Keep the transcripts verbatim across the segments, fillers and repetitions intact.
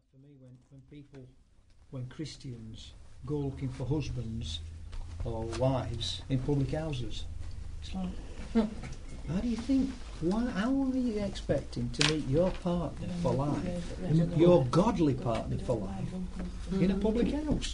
For me, when, when people, when Christians go looking for husbands or wives in public houses, it's like, how do you think, why, how are you expecting to meet your partner for life, your godly partner for life, in a public house?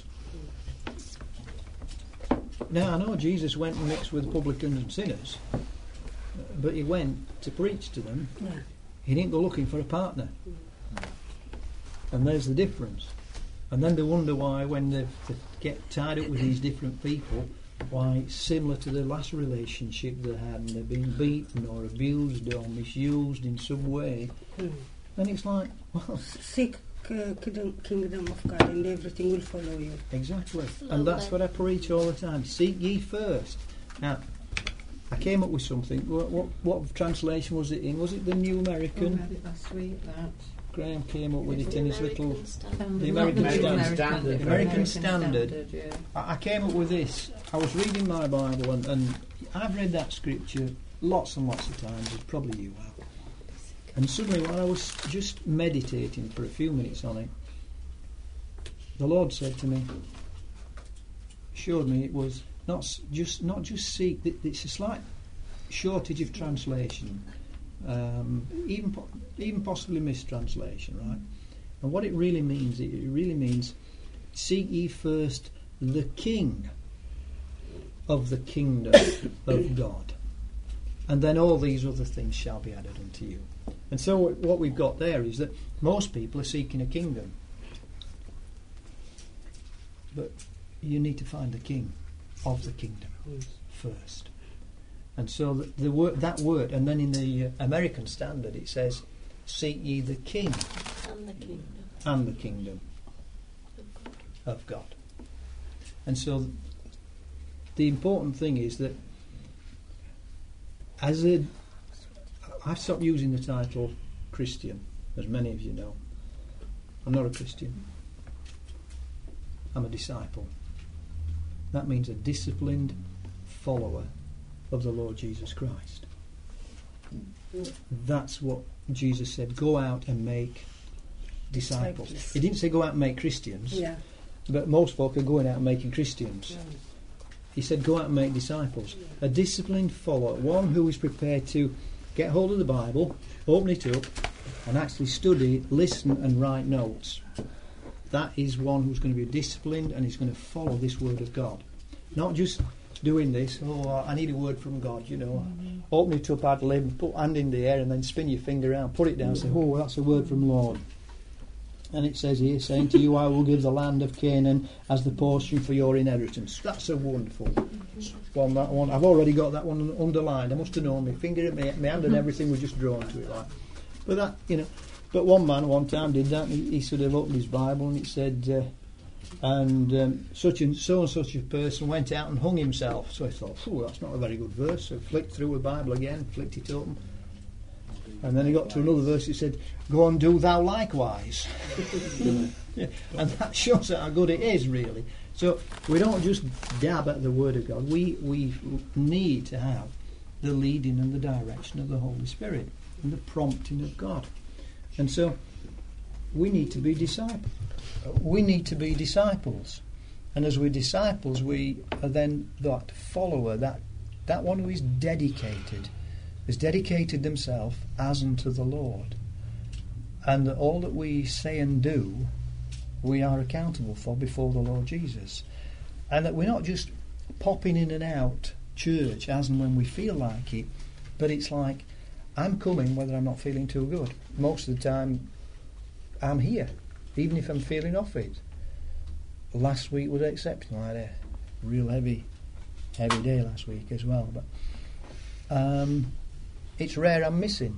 Now, I know Jesus went and mixed with publicans and sinners, but he went to preach to them. He didn't go looking for a partner. And there's the difference. And then they wonder why, when they, they get tied up with these different people, why it's similar to the last relationship they had, and they've been beaten or abused or misused in some way. Mm. And it's like, well, seek uh, kingdom of God, and everything will follow you. Exactly. And that's what I preach all the time. Seek ye first. Now, I came up with something. What, what, what translation was it in? Was it the New American? I had it last week, that. Graham came up with it in his little... Standard. The American Standard. Standard. The American Standard. Standard, yeah. I, I came up with this. I was reading my Bible, and, and I've read that scripture lots and lots of times, as probably you have. And suddenly, when I was just meditating for a few minutes on it, the Lord said to me, showed me it was not just not just seek. It's a slight shortage of translation. Um, even po- even possibly mistranslation, right? And what it really means, it really means, seek ye first the King of the kingdom of God, and then all these other things shall be added unto you. And so what we've got there is that most people are seeking a kingdom, but you need to find the King of the kingdom first. And so the, the word, that word, and then in the uh, American Standard it says, seek ye the King and the kingdom, and the kingdom of God. of God. And so th- the important thing is that as a, I've stopped using the title Christian, as many of you know. I'm not a Christian. I'm a disciple. That means a disciplined follower of the Lord Jesus Christ. That's what Jesus said. Go out and make disciples. Disciples. He didn't say go out and make Christians, Yeah. but most folk are going out and making Christians. Yeah. He said go out and make disciples. A disciplined follower, one who is prepared to get hold of the Bible, open it up, and actually study, listen and write notes. That is one who's going to be disciplined and is going to follow this Word of God. Not just doing this, oh, I need a word from God, you know. Mm-hmm. Open it up, ad lib, put hand in the air and then spin your finger around, put it down, mm-hmm. say, oh, that's a word from Lord. And it says here, saying to you, I will give the land of Canaan as the portion for your inheritance. That's a wonderful mm-hmm. one, that one. I've already got that one underlined. I must have known, my finger, my, my hand and everything was just drawn to it. Like. But that, you know, but one man one time did that, and he, he sort of opened his Bible and it said, uh, and um, such and so and such a person went out and hung himself. So I thought, oh, that's not a very good verse. So I flicked through the Bible again, flicked it open, and then he got to another verse. It said, "Go and do thou likewise." Yeah. And that shows how good it is, really. So we don't just dab at the Word of God. We we need to have the leading and the direction of the Holy Spirit and the prompting of God. And so we need to be disciples. We need to be disciples, and as we're disciples, we are then that follower, that that one who is dedicated, has dedicated themselves as unto the Lord, and that all that we say and do, we are accountable for before the Lord Jesus, and that we're not just popping in and out church as and when we feel like it, but it's like, I'm coming whether I'm not feeling too good. Most of the time, I'm here. Even if I'm feeling off it. Last week was exceptional. I had a real heavy, heavy day last week as well. But um, it's rare I'm missing.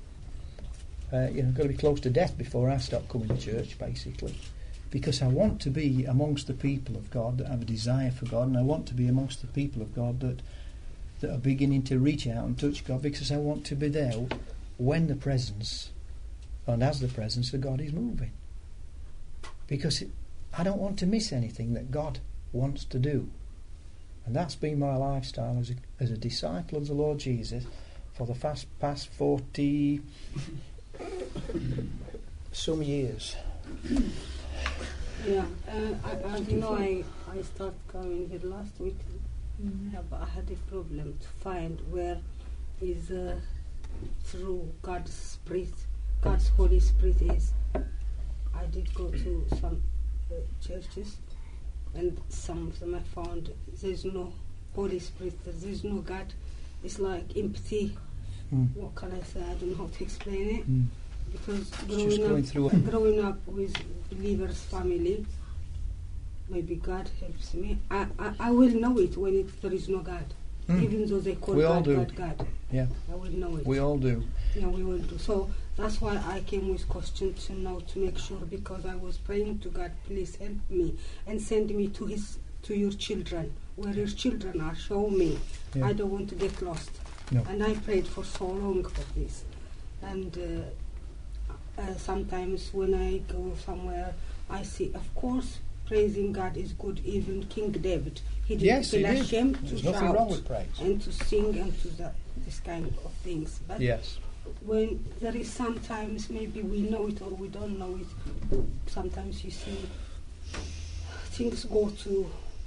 Uh, you know, I've got to be close to death before I stop coming to church, basically, because I want to be amongst the people of God that have a desire for God, and I want to be amongst the people of God that that are beginning to reach out and touch God, because I want to be there when the presence and as the presence of God is moving. Because it, I don't want to miss anything that God wants to do. And that's been my lifestyle as a, as a disciple of the Lord Jesus for the fast, past forty some years. Yeah, uh, I, as you know, I, I started coming here last week, Mm. yeah, but I had a problem to find where is uh, through God's Spirit, God's Holy Spirit is. I did go to some uh, churches, and some of them I found there's no Holy Spirit, there's no God. It's like empty. Mm. What can I say? I don't know how to explain it. Mm. Because It's just growing going up, through it. growing up with believers' family, maybe God helps me. I, I, I will know it when it, there is no God, Mm. even though they call We all God, do. God, God. Yeah, I will know it. we all do. Yeah, we will do. So that's why I came with question to know to make sure, because I was praying to God, please help me and send me to His to your children, where your children are. Show me. Yeah. I don't want to get lost. No. And I prayed for so long for this, and. Uh, Uh, sometimes when I go somewhere, I see, of course, praising God is good. Even King David, he didn't Yes, he feel did. ashamed to There's nothing shout wrong with praise. and to sing and to that, this kind of things. But Yes. when there is sometimes maybe we know it or we don't know it, sometimes you see things go to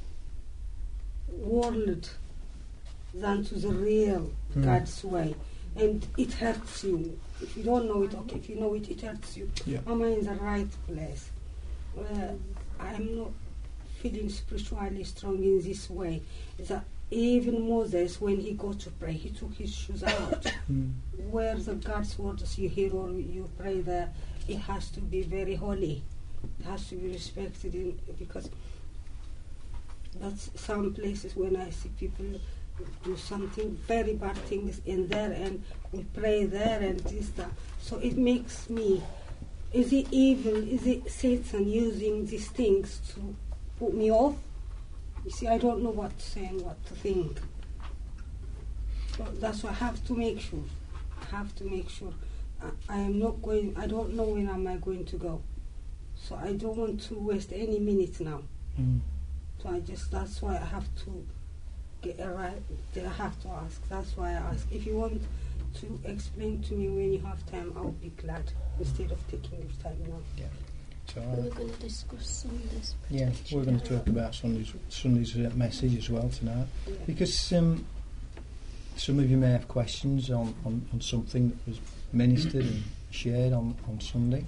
world than to the real Mm. God's way, and it hurts you. If you don't know it, okay. If you know it, it hurts you. Yeah. Am I in the right place? Uh, I am not feeling spiritually strong in this way. That even Moses, when he got to pray, he took his shoes out. Mm. Where the God's words you hear or you pray there, it has to be very holy. It has to be respected in, because that's some places when I see people do something very bad things in there and we pray there and this that. So it makes me, is it evil, is it Satan using these things to put me off? You see, I don't know what to say and what to think. So that's why I have to make sure. I have to make sure. I, I am not going, I don't know when am I going to go. So I don't want to waste any minute now. Mm. So I just, that's why I have to get a right, I have to ask. That's why I ask. If you want to explain to me when you have time, I'll be glad, instead of taking your time now. Yeah. So, We're uh, going to discuss Sunday's yeah, protection. we're going to talk about Sunday's, Sunday's uh, message as well tonight. Yeah. Because um, some of you may have questions on, on, on something that was ministered and shared on, on Sunday.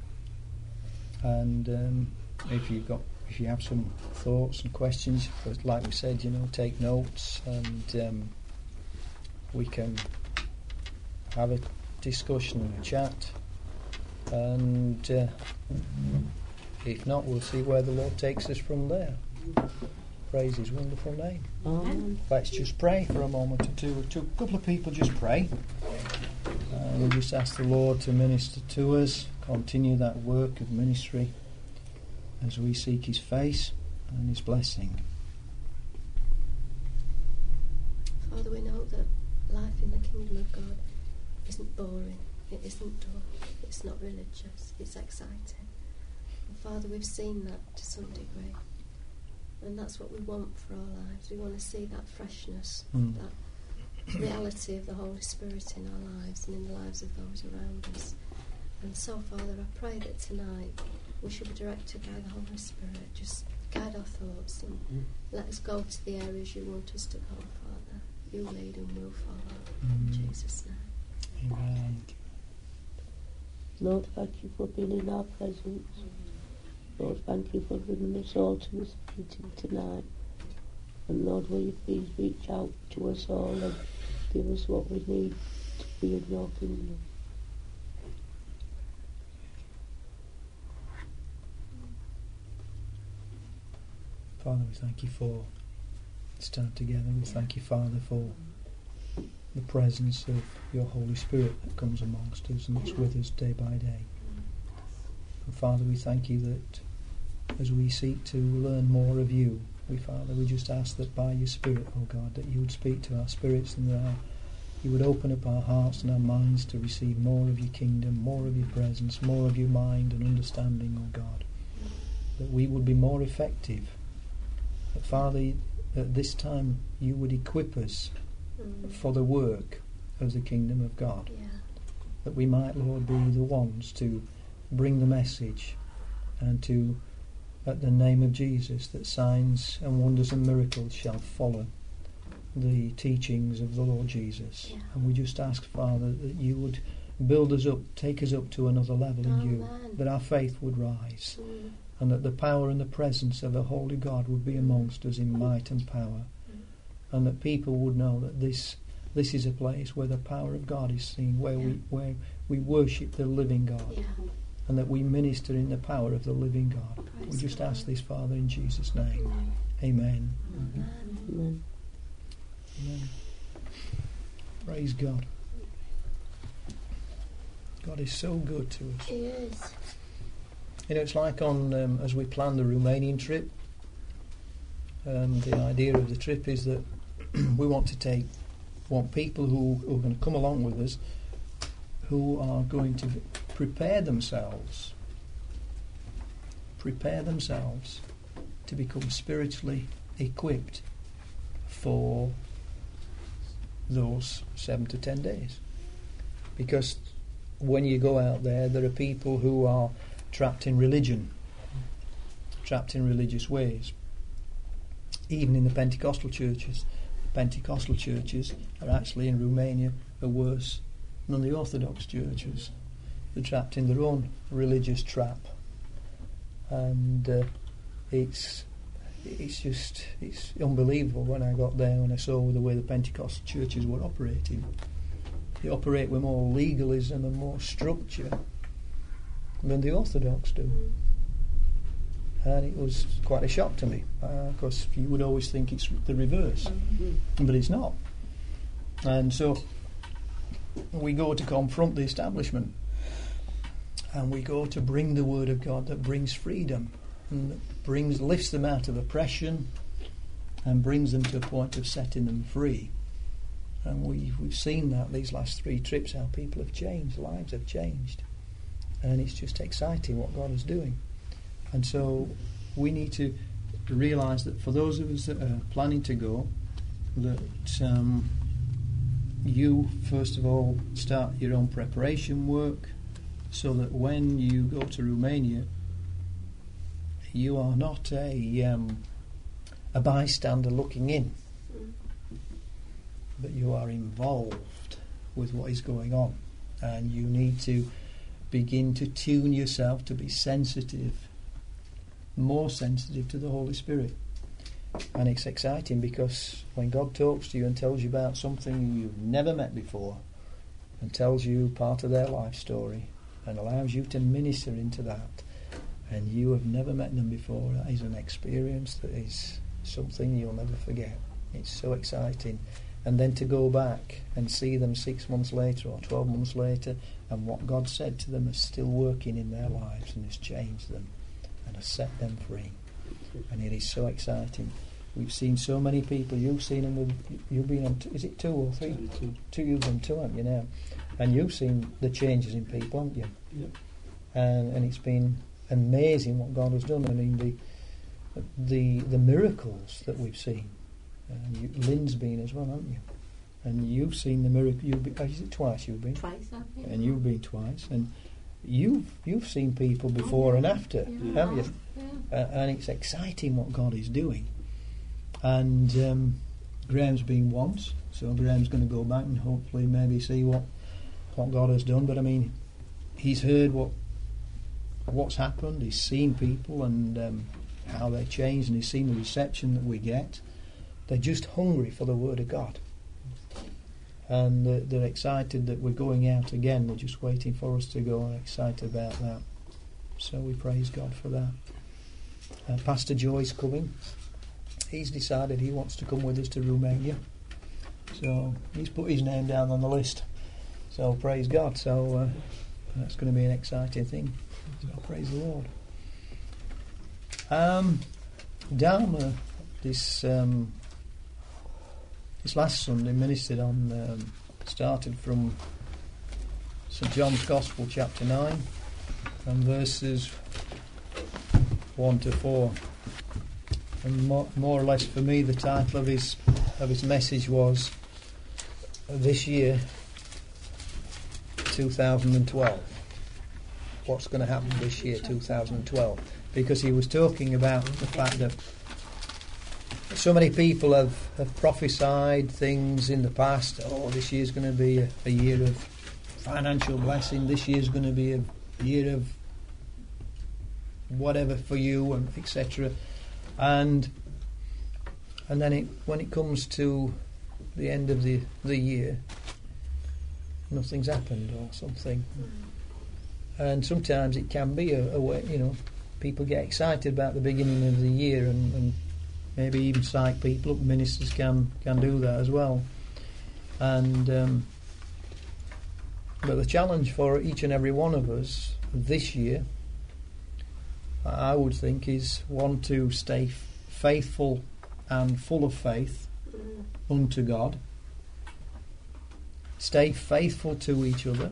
And um, if you've got, if you have some thoughts and questions, but like we said, you know, take notes, and um, we can have a discussion and a chat. And uh, if not, we'll see where the Lord takes us from there. Praise His wonderful name. Amen. Let's just pray for a moment or two. A couple of people just pray. And we'll just ask the Lord to minister to us, continue that work of ministry as we seek His face and His blessing. Father, we know that life in the kingdom of God isn't boring, it isn't dull, it's not religious, it's exciting. And Father, we've seen that to some degree. And that's what we want for our lives. We want to see that freshness, Mm. that reality of the Holy Spirit in our lives and in the lives of those around us. And so, Father, I pray that tonight we should be directed by the Holy Spirit. Just guide our thoughts and Mm. let us go to the areas you want us to go, Father. You lead and we'll follow. Mm. In Jesus' name. Amen. Lord, thank you for being in our presence. Lord, thank you for bringing us all to this meeting tonight. And Lord, will you please reach out to us all and give us what we need to be in your kingdom. Father, we thank you for this time together. We thank you, Father, for the presence of your Holy Spirit that comes amongst us and that's with us day by day. And Father, we thank you that as we seek to learn more of you, we, Father, we just ask that by your Spirit, oh God, that you would speak to our spirits and that our, you would open up our hearts and our minds to receive more of your kingdom, more of your presence, more of your mind and understanding, oh God. That we would be more effective. That, Father, at this time you would equip us Mm. for the work of the kingdom of God. Yeah. That we might, Lord, be the ones to bring the message and to, at the name of Jesus, that signs and wonders and miracles shall follow the teachings of the Lord Jesus. Yeah. And we just ask, Father, that you would build us up, take us up to another level in you, Amen. that our faith would rise, Mm. and that the power and the presence of a holy God would be amongst us in might and power, Mm. and that people would know that this this is a place where the power of God is seen, where we Yeah. where we worship the living God, Yeah. and that we minister in the power of the living God. Praise We just God. ask this, Father, in Jesus' name. Amen. Amen. Amen. Amen. Amen. Praise God. God is so good to us. He is. You know, it's like on um, as we plan the Romanian trip. Um, the idea of the trip is that we want to take, want people who, who are going to come along with us, who are going to prepare themselves, prepare themselves to become spiritually equipped for those seven to ten days. Because when you go out there, there are people who are trapped in religion, trapped in religious ways. Even in the Pentecostal churches, the Pentecostal churches are actually in Romania are worse than the Orthodox churches. They're trapped in their own religious trap, and uh, it's it's just it's unbelievable. When I got there, when I saw the way the Pentecostal churches were operating, they operate with more legalism and more structure than the Orthodox do. Mm. And it was quite a shock to me, because uh, you would always think it's the reverse, but it's not. And so we go to confront the establishment, and we go to bring the word of God that brings freedom, and that brings lifts them out of oppression, and brings them to a point of setting them free. And we, we've seen that these last three trips, how people have changed, lives have changed, and it's just exciting what God is doing. And so we need to realise that for those of us that are planning to go, that um, you first of all start your own preparation work, so that when you go to Romania, you are not a um, a bystander looking in, but you are involved with what is going on, and you need to begin to tune yourself to be sensitive, more sensitive to the Holy Spirit. And it's exciting, because when God talks to you and tells you about something you've never met before, and tells you part of their life story, and allows you to minister into that, and you have never met them before, that is an experience that is something you'll never forget. It's so exciting. And then to go back and see them six months later or twelve months later, and what God said to them is still working in their lives and has changed them and has set them free. And it is so exciting. We've seen so many people. You've seen them with, you've been on, t- is it two or three? Two. Two, you've done two, haven't you now? And you've seen the changes in people, haven't you? Yep. And, and it's been amazing what God has done. I mean, the the the miracles that we've seen. And you, Lynn's been as well, haven't you? And you've seen the miracle. You've been, is it twice you've been? Twice, I've been. And you've been twice. And you've you've seen people before and after, Yeah. haven't you? Yeah. Uh, and it's exciting what God is doing. And um, Graham's been once, so Graham's going to go back and hopefully maybe see what what God has done. But I mean, he's heard what what's happened. He's seen people and um, how they change, and he's seen the reception that we get. They're just hungry for the Word of God, and they're, they're excited that we're going out again. They're just waiting for us to go, and excited about that. So we praise God for that. Uh, Pastor Joy's coming. He's decided he wants to come with us to Romania, so he's put his name down on the list. So praise God. So uh, that's going to be an exciting thing. So praise the Lord. Um, Dharma, this um, this last Sunday ministered on, um, started from Saint John's Gospel, chapter nine, and verses one to four. And more, more or less for me, the title of his of his message was "This Year, two thousand twelve." what's going to happen this year, two thousand twelve, because he was talking about the fact that so many people have, have prophesied things in the past. Oh, this year's going to be a, a year of financial blessing. This year's going to be a year of whatever for you, and et cetera. And and then it, when it comes to the end of the the year, nothing's happened or something. And sometimes it can be a, a way, you know, people get excited about the beginning of the year, and, and maybe even psych people up, ministers can can do that as well. And um, but the challenge for each and every one of us this year, I would think, is one, to stay f- faithful and full of faith unto God. Stay faithful to each other.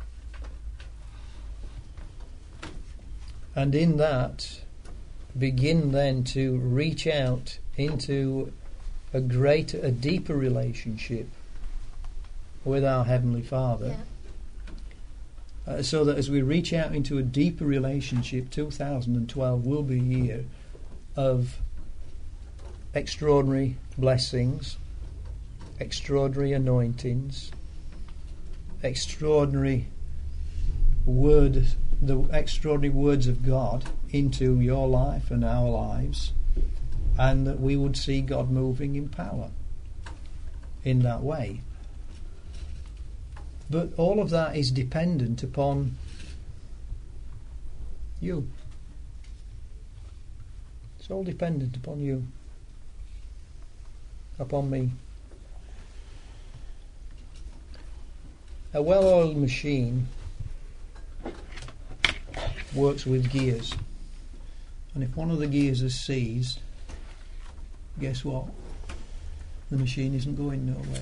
And in that, begin then to reach out into a greater, a deeper relationship with our Heavenly Father. Yeah. Uh, so that as we reach out into a deeper relationship, two thousand twelve will be a year of extraordinary blessings, extraordinary anointings, extraordinary word, the extraordinary words of God into your life and our lives, and that we would see God moving in power in that way. But all of that is dependent upon you. It's all dependent upon you, upon me. A well-oiled machine works with gears, and if one of the gears is seized, guess what? The machine isn't going nowhere.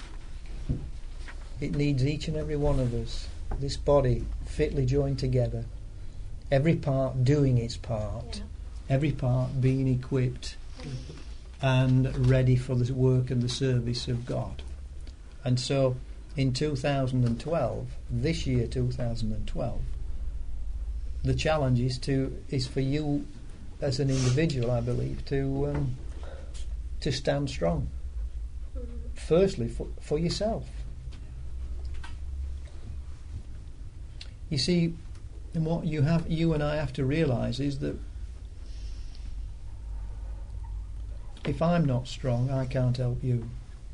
It needs each and every one of us, this body fitly joined together, every part doing its part, yeah. every part being equipped and ready for the work and the service of God. And so in two thousand twelve, this year two thousand twelve, the challenge is to is for you as an individual, I believe, to um, to stand strong. Firstly, for, for yourself. You see, and what you have, you and I have to realise is that if I'm not strong, I can't help you.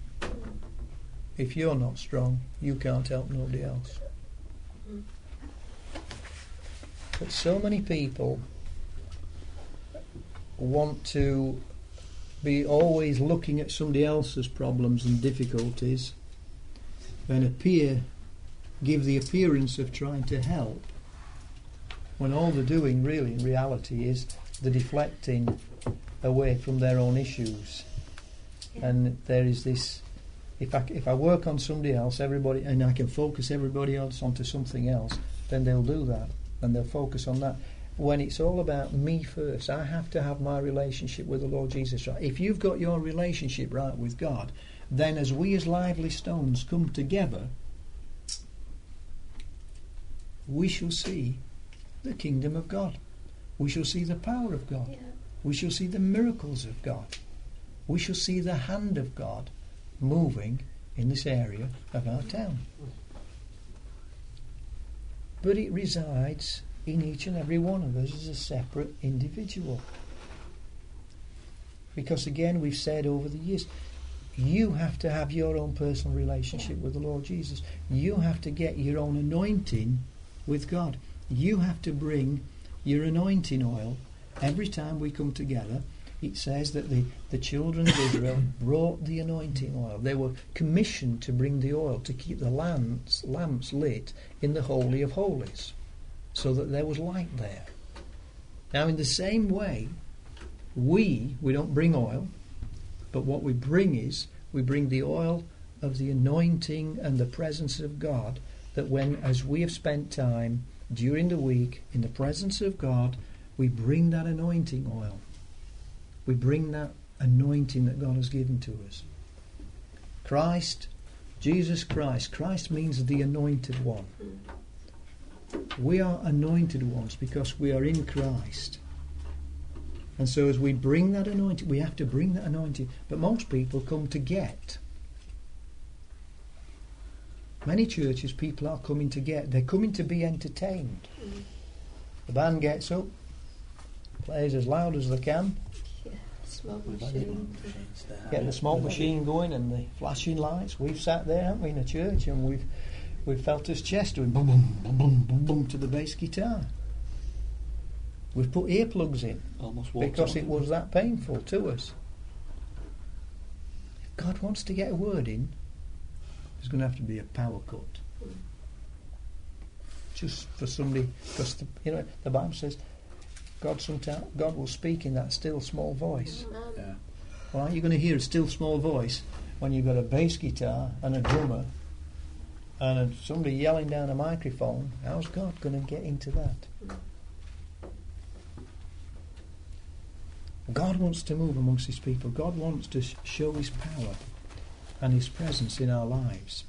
If you're not strong, you can't help nobody else. But so many people want to be always looking at somebody else's problems and difficulties and appear, give the appearance of trying to help, when all they're doing really in reality is they're deflecting away from their own issues. And there is this, if I, if I work on somebody else, everybody, and I can focus everybody else onto something else, then they'll do that and they'll focus on that. When it's all about me first, I have to have my relationship with the Lord Jesus right. If you've got your relationship right with God, then as we as lively stones come together, we shall see the kingdom of God. We shall see the power of God. Yeah. We shall see the miracles of God. We shall see the hand of God moving in this area of our town. But it resides in each and every one of us as a separate individual. Because again, we've said over the years, you have to have your own personal relationship with the Lord Jesus. You have to get your own anointing with God. You have to bring your anointing oil. Every time we come together, it says that the, the children of Israel brought the anointing oil. They were commissioned to bring the oil to keep the lamps, lamps lit in the Holy of Holies, so that there was light there. Now in the same way, we, we don't bring oil, but what we bring is, we bring the oil of the anointing and the presence of God, that when, as we have spent time during the week in the presence of God, we bring that anointing oil. We bring that anointing that God has given to us. Christ, Jesus Christ. Christ means the anointed one. We are anointed ones because we are in Christ. And so as we bring that anointing, we have to bring that anointing. But most people come to get. Many churches, people are coming to get. They're coming to be entertained. Mm. The band gets up, plays as loud as they can. Yeah, smoke machine. Get the smoke machine going and the flashing lights. We've sat there, haven't we, in a church, and we've we've felt his chest doing boom, boom, boom, boom, boom, boom to the bass guitar. We've put earplugs in Almost because it was that painful to us. If God wants to get a word in, there's going to have to be a power cut. Just for somebody, because the, you know the Bible says God sometimes God will speak in that still small voice. Yeah. Well, are you going to hear a still small voice when you've got a bass guitar and a drummer and a, somebody yelling down a microphone? How's God going to get into that? God wants to move amongst his people. God wants to sh- show his power and his presence in our lives.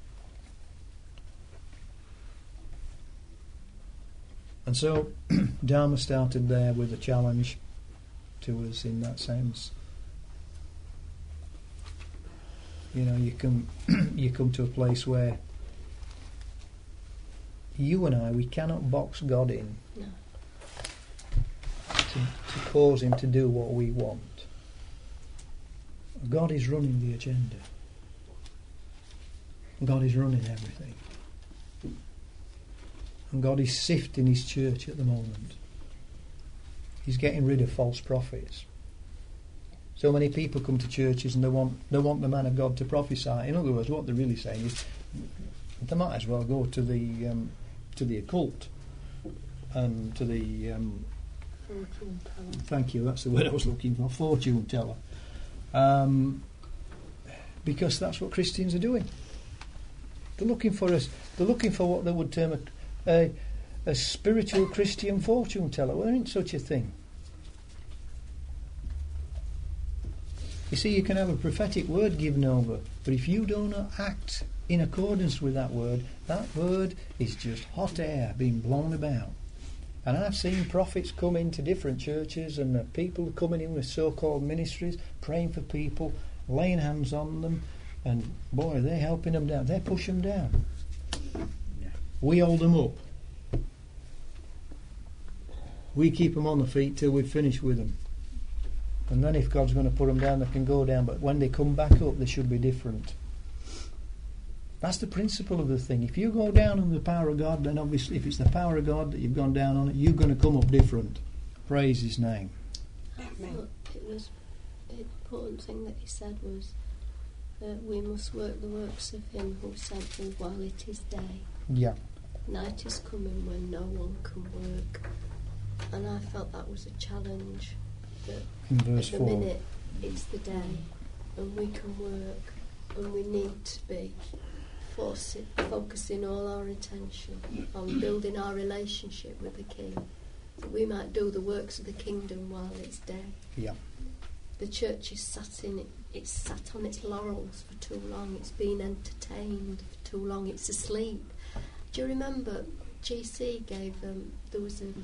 And so Dharma started there with a challenge to us in that sense. You know, you come you come to a place where you and I, we cannot box God in. No. To, to cause him to do what we want. God is running the agenda. God is running everything. And God is sifting his church at the moment. He's getting rid of false prophets. So many people come to churches and they want they want the man of God to prophesy. In other words, what they're really saying is they might as well go to the um, to the occult and to the um, Fortune teller. Thank you, that's the word I was looking for, fortune teller. Um, because that's what Christians are doing. They're looking for us. They're looking for what they would term a, a, a spiritual Christian fortune teller. Well, there ain't such a thing. You see, you can have a prophetic word given over, but if you don't act in accordance with that word, that word is just hot air being blown about. And I've seen prophets come into different churches and uh, people coming in with so-called ministries, praying for people, laying hands on them, and boy, they're helping them down. They push them down. Yeah. We hold them up. We keep them on the feet till we've finished with them. And then if God's going to put them down, they can go down. But when they come back up, they should be different. That's the principle of the thing. If you go down on the power of God, then obviously if it's the power of God that you've gone down on it, you're going to come up different. Praise his name. Well, it was the important thing that he said was that we must work the works of him who sent me while it is day. Yeah. Night is coming when no one can work. And I felt that was a challenge. That In verse at the four. minute it's the day and we can work and we need to be forcing, focusing all our attention on building our relationship with the King, that we might do the works of the kingdom while it's day. Yeah. The church is sat in it, it's sat on its laurels for too long, it's been entertained for too long, it's asleep. Do you remember G C gave them, um, there was a,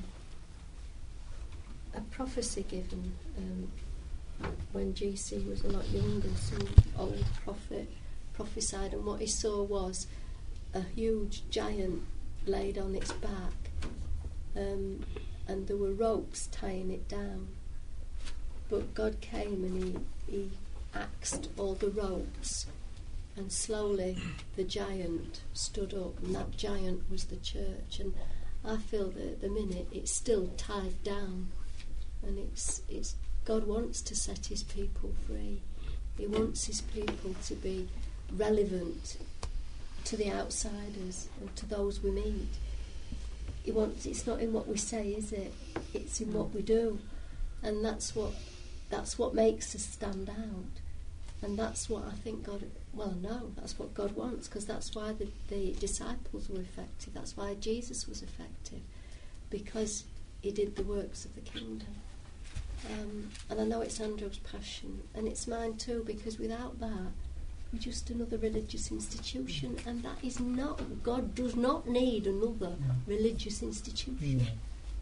a prophecy given um, when G C was a lot younger, some old prophet prophesied, and what he saw was a huge giant laid on its back, um, and there were ropes tying it down. But God came and he, he axed all the ropes, and slowly the giant stood up, and that giant was the church. And I feel that at the minute it's still tied down, and it's it's God wants to set his people free. He wants his people to be relevant to the outsiders and to those we meet. He wants, it's not in what we say, is it? It's in what we do. And that's what that's what makes us stand out. And that's what I think God, well, no, that's what God wants, because that's why the, the disciples were effective. That's why Jesus was effective, because he did the works of the kingdom. Um, and I know it's Andrew's passion, and it's mine too, because without that, We're just another religious institution, and that is not. God does not need another No. religious institution. No.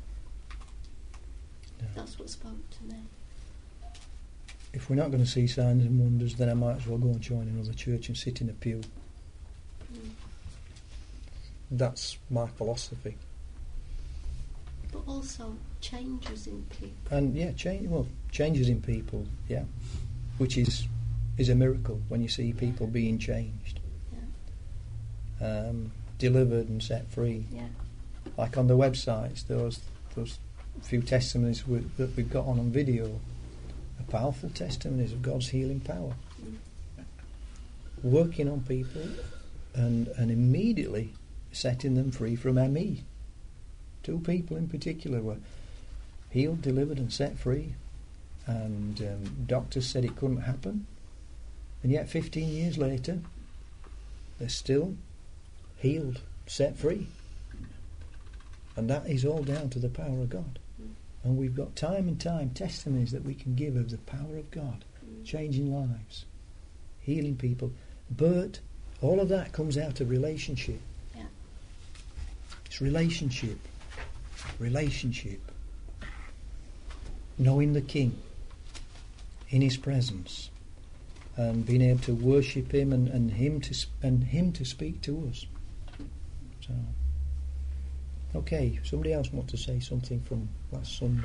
No. That's what spoke to me. If we're not going to see signs and wonders, then I might as well go and join another church and sit in a pew. Mm. That's my philosophy. But also changes in people. And yeah, change. Well, changes in people. Yeah, which is is a miracle when you see people being changed, Yeah. um, delivered and set free. Yeah. Like on the websites, those those few testimonies we, that we've got on on video are powerful testimonies of God's healing power, Mm. working on people, and and immediately setting them free from M E. Two people in particular were healed, delivered and set free, and um, doctors said it couldn't happen, and yet fifteen years later they're still healed, set free, and that is all down to the power of God. Mm. And we've got time and time testimonies that we can give of the power of God, Mm. changing lives, healing people, but all of that comes out of relationship. Yeah. It's relationship. Relationship. Knowing the King in His presence, and being able to worship Him, and, and Him to sp- and Him to speak to us. So, okay. Somebody else want to say something from last Sunday?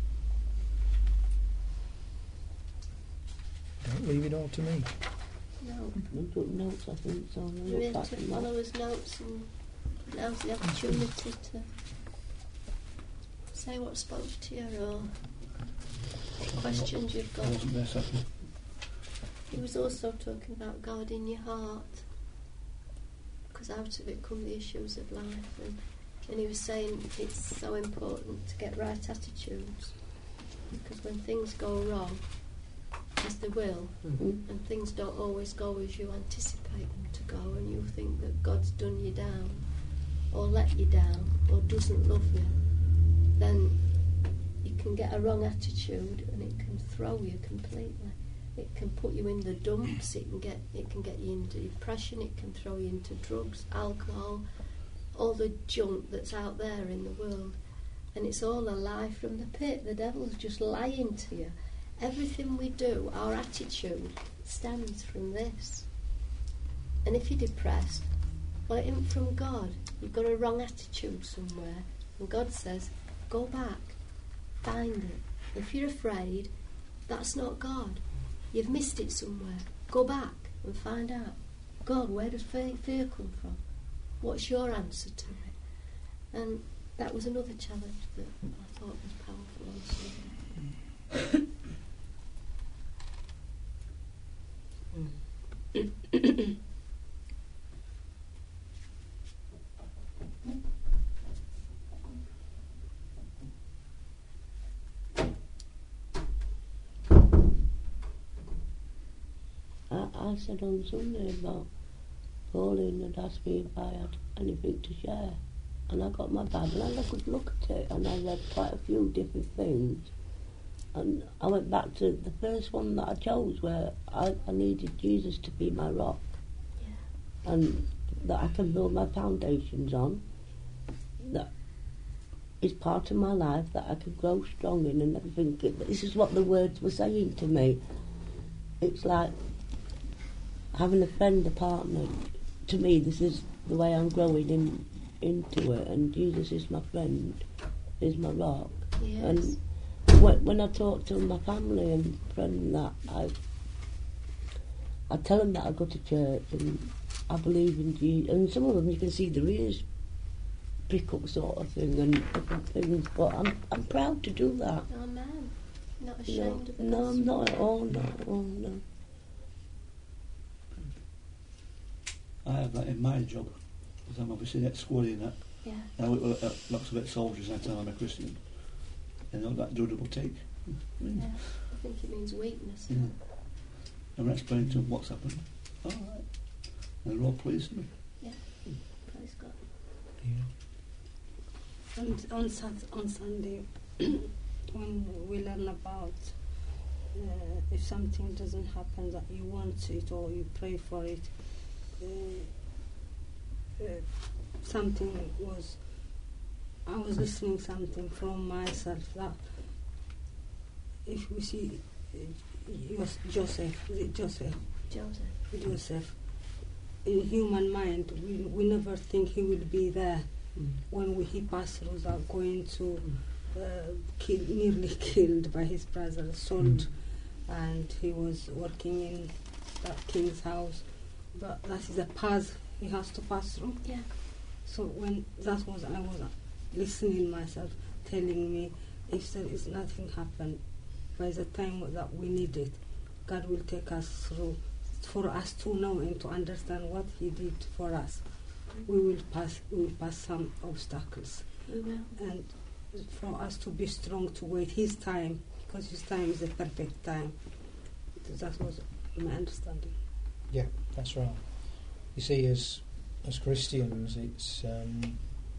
Don't leave it all to me. No. I took notes, I think, so I'll We're look back to and follow that. his notes, and now's the opportunity to say what spoke to you, or questions you've got. I wasn't there, second. He was also talking about God in your heart, because out of it come the issues of life, and, and he was saying it's so important to get right attitudes, because when things go wrong, as they will, Mm. and things don't always go as you anticipate them to go, and you think that God's done you down, or let you down, or doesn't love you, then you can get a wrong attitude, and it can throw you completely. It can put you in the dumps. It can get it can get you into depression. It can throw you into drugs, alcohol, all the junk that's out there in the world, and it's all a lie from the pit. The devil's just lying to you. Everything we do, our attitude, stems from this. And if you're depressed, well, it isn't from God. You've got a wrong attitude somewhere. And God says, go back, find it. If you're afraid, that's not God. You've missed it somewhere. Go back and find out. God, where does fear, fear come from? What's your answer to it? And that was another challenge that I thought was powerful also. I, I said on Sunday about Pauline had asked me if I had anything to share, and I got my Bible and I could look at it, and I read quite a few different things, and I went back to the first one that I chose, where I, I needed Jesus to be my rock, Yeah. and that I can build my foundations on, that is part of my life that I can grow strong in and everything. This is what the words were saying to me. It's like having a friend, a partner. To me, this is the way I'm growing in, into it, and Jesus is my friend, is my rock. Yes. And when, when I talk to my family and friends, that I, I tell them that I go to church and I believe in Jesus, and some of them you can see their ears prick up, sort of thing, and different things. But I'm I'm proud to do that. Oh man, not No, ashamed of it. no, I'm not at all. No, oh, no. I have that in my job, because I'm obviously ex-squaddy and that. Yeah. And I work with uh, lots of ex-soldiers, and I tell them I'm a Christian. And they'll that do a double take. Yeah. I think it means weakness. Yeah. And when I explain to them what's happened, all right. And they're all pleased with me. Praise God. Yeah. And on, Sat- on Sunday, when we learn about uh, if something doesn't happen that you want it or you pray for it, uh, uh, something was, I was listening something from myself that if we see uh, Joseph, is it Joseph? Joseph. Joseph, in human mind, we, we never think he will be there Mm. when we, he passed through that going to uh, kill, nearly killed by his brother, sold, and he was working in that king's house. But that is a path he has to pass through. Yeah. So when that was, I was listening myself, telling me, if there is nothing happen, by the time that we need it, God will take us through, for us to know and to understand what He did for us. We will pass, we will pass some obstacles, We will. and for us to be strong to wait His time, because His time is the perfect time. That was my understanding. Yeah, that's right. You see, as as Christians, it's um,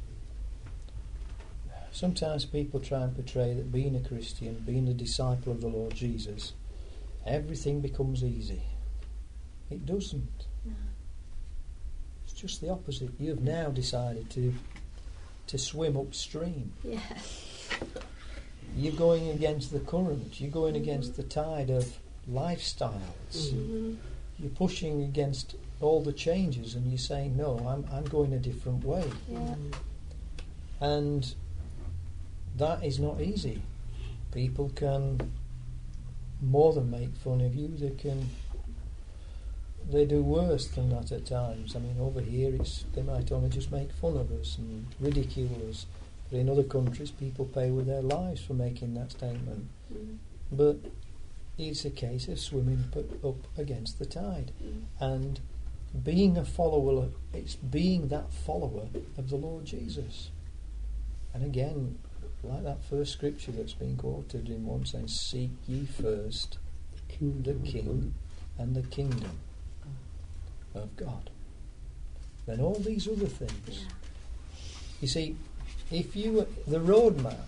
sometimes people try and portray that being a Christian, being a disciple of the Lord Jesus, everything becomes easy. It doesn't. No. It's just the opposite. You have now decided to to swim upstream. Yeah. You're going against the current. You're going against the tide of lifestyles. Mm-hmm. You're pushing against all the changes, and you're saying, no, I'm I'm going a different way. Yeah. And that is not easy. People can more than make fun of you. They can they do worse than that at times. I mean, over here it's they might only just make fun of us and ridicule us. But in other countries people pay with their lives for making that statement. Mm. But it's a case of swimming up, up against the tide. Mm. And being a follower, it's being that follower of the Lord Jesus. And again, like that first scripture that's been quoted in one sense, seek ye first the King and the kingdom of God. Then all these other things. Yeah. You see, if you the roadmap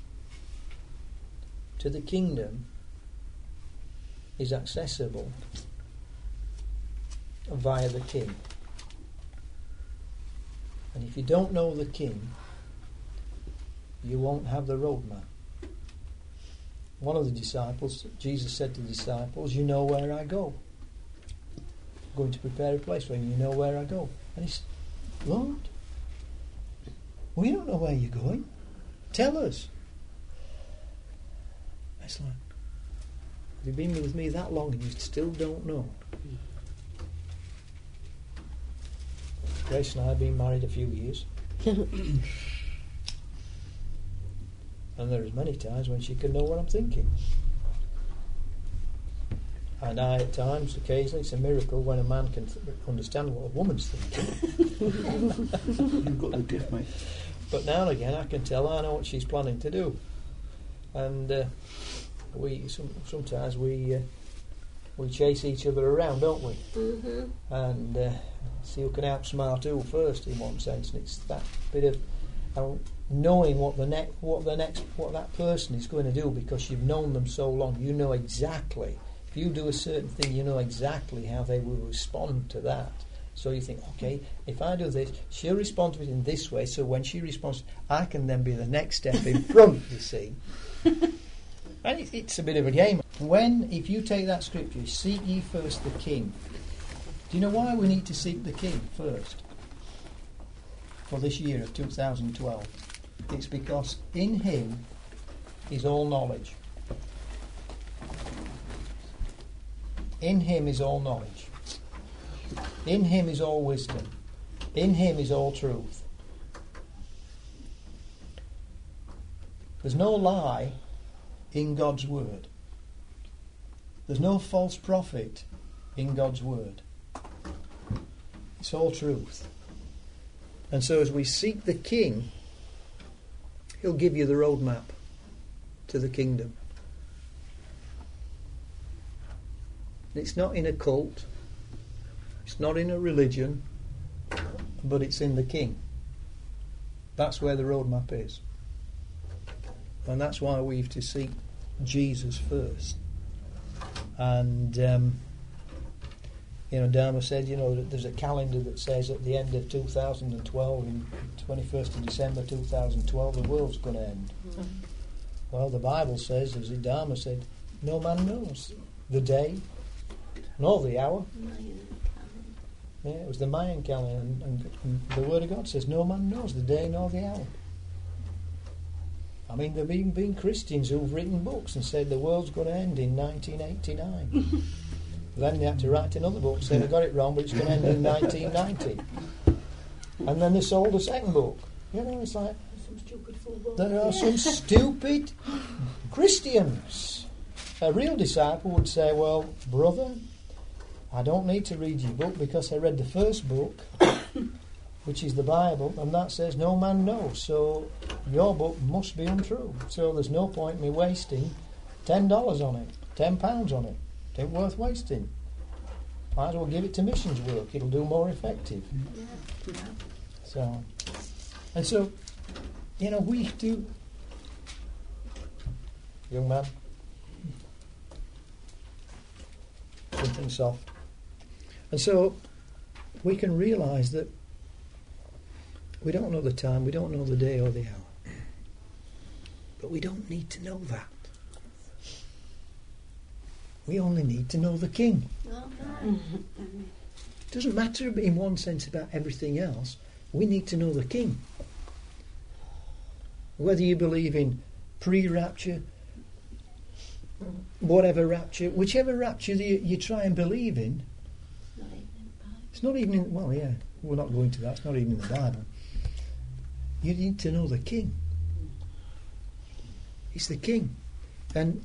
to the kingdom is accessible via the King. And if you don't know the King, you won't have the roadmap. One of the disciples, Jesus said to the disciples, you know where I go. I'm going to prepare a place for you. You know where I go. And he said, Lord, we don't know where you're going. Tell us. It's like, have you been with me that long and you still don't know? Grace and I have been married a few years. And there's many times when she can know what I'm thinking. And I, at times, occasionally, it's a miracle when a man can th- understand what a woman's thinking. You've got the gift, mate. But now and again, I can tell I know what she's planning to do. And uh, we some, sometimes we uh, we chase each other around, don't we? Mm-hmm. And uh, see who can outsmart who first, in one sense. And it's that bit of uh, knowing what the next, what the next, what that person is going to do, because you've known them so long. You know exactly. If you do a certain thing, you know exactly how they will respond to that. So you think, okay, if I do this, she'll respond to it in this way. So when she responds, I can then be the next step in front. You see. And it, it's a bit of a game. When, if you take that scripture, seek ye first the King. Do you know why we need to seek the King first? For this year of two thousand twelve. It's because in Him is all knowledge. In Him is all knowledge. In Him is all wisdom. In Him is all truth. There's no lie in God's word. There's no false prophet in God's word. It's all truth. And so as we seek the King, He'll give you the roadmap to the kingdom. It's not in a cult, it's not in a religion, but it's in the King. That's where the roadmap is. And that's why we've to seek Jesus first. And um, you know, Dharma said, you know, that there's a calendar that says at the end of two thousand twelve, in twenty-first of December two thousand twelve, the world's going to end. Mm-hmm. Well, the Bible says, as Dharma said, no man knows the day nor the hour. Yeah, it was the Mayan calendar, and, and, and the Word of God says no man knows the day nor the hour. I mean, there have even been Christians who've written books and said the world's going to end in nineteen eighty-nine. Then they had to write another book saying they got it wrong, but it's going to end in nineteen ninety. And then they sold a second book. You know, it's like, Some stupid football. there are some stupid Christians. A real disciple would say, well, brother, I don't need to read your book because I read the first book, which is the Bible, and that says no man knows. So your book must be untrue. So there's no point in me wasting ten dollars on it, ten pounds on it. It ain't worth wasting. Might as well give it to missions work. It'll do more effective. Yeah. So, and so, you know, we do. Young man, something soft. And so, we can realise that we don't know the time, we don't know the day or the hour. But we don't need to know that. We only need to know the King. Amen. It doesn't matter in one sense about everything else. We need to know the King. Whether you believe in pre-rapture, whatever rapture, whichever rapture you, you try and believe in, it's not even in, well, yeah, we're not going to that, it's not even in the Bible. You need to know the King. He's the King. And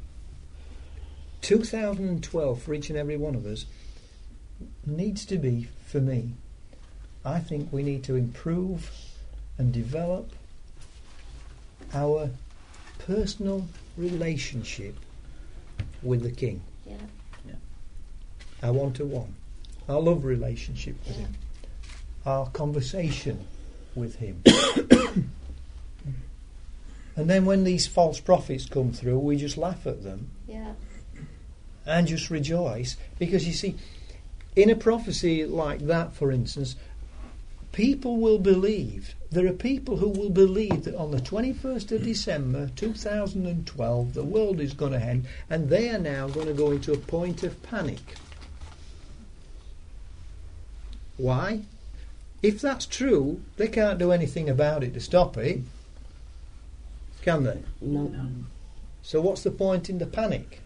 two thousand twelve, for each and every one of us, needs to be, for me, I think we need to improve and develop our personal relationship with the King. Yeah. Yeah. Our one-to-one. Our love relationship with Yeah. Him. Our conversation with Him. And then when these false prophets come through, we just laugh at them. Yeah. And just rejoice, because you see, in a prophecy like that, for instance, people will believe, there are people who will believe that on the twenty-first of December two thousand twelve the world is going to end, and they are now going to go into a point of panic. Why? If that's true, they can't do anything about it to stop it, can they? No. So what's the point in the panic?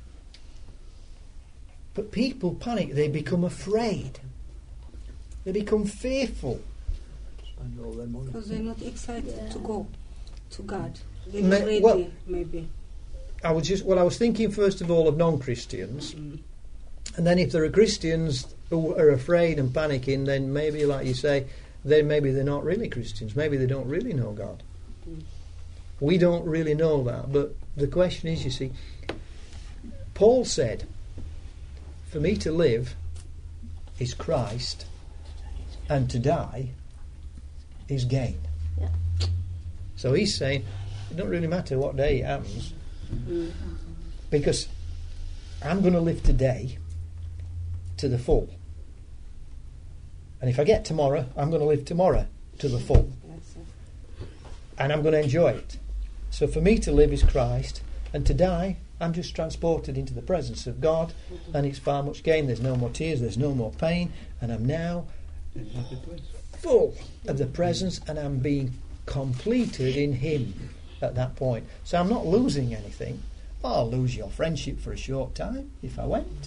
But people panic, they become afraid. They become fearful. Spend all their money. Because they're not excited Yeah. to go to God. They're Ma- not ready, well- maybe. I was just well I was thinking first of all of non-Christians, Mm. and then if there are Christians who are afraid and panicking, then maybe, like you say, then maybe they're not really Christians. Maybe they don't really know God. Mm. We don't really know that, but the question is, you see, Paul said, for me to live is Christ, and to die is gain. Yeah. So he's saying, it don't really matter what day it happens, Mm. because I'm going to live today to the full. And if I get tomorrow, I'm going to live tomorrow to the full. Yes, sir. And I'm going to enjoy it. So for me to live is Christ, and to die, I'm just transported into the presence of God, and it's far much gain. There's no more tears, there's no more pain, and I'm now In a happy place. full of the presence, and I'm being completed in Him at that point. So I'm not losing anything. Oh, I'll lose your friendship for a short time if I went.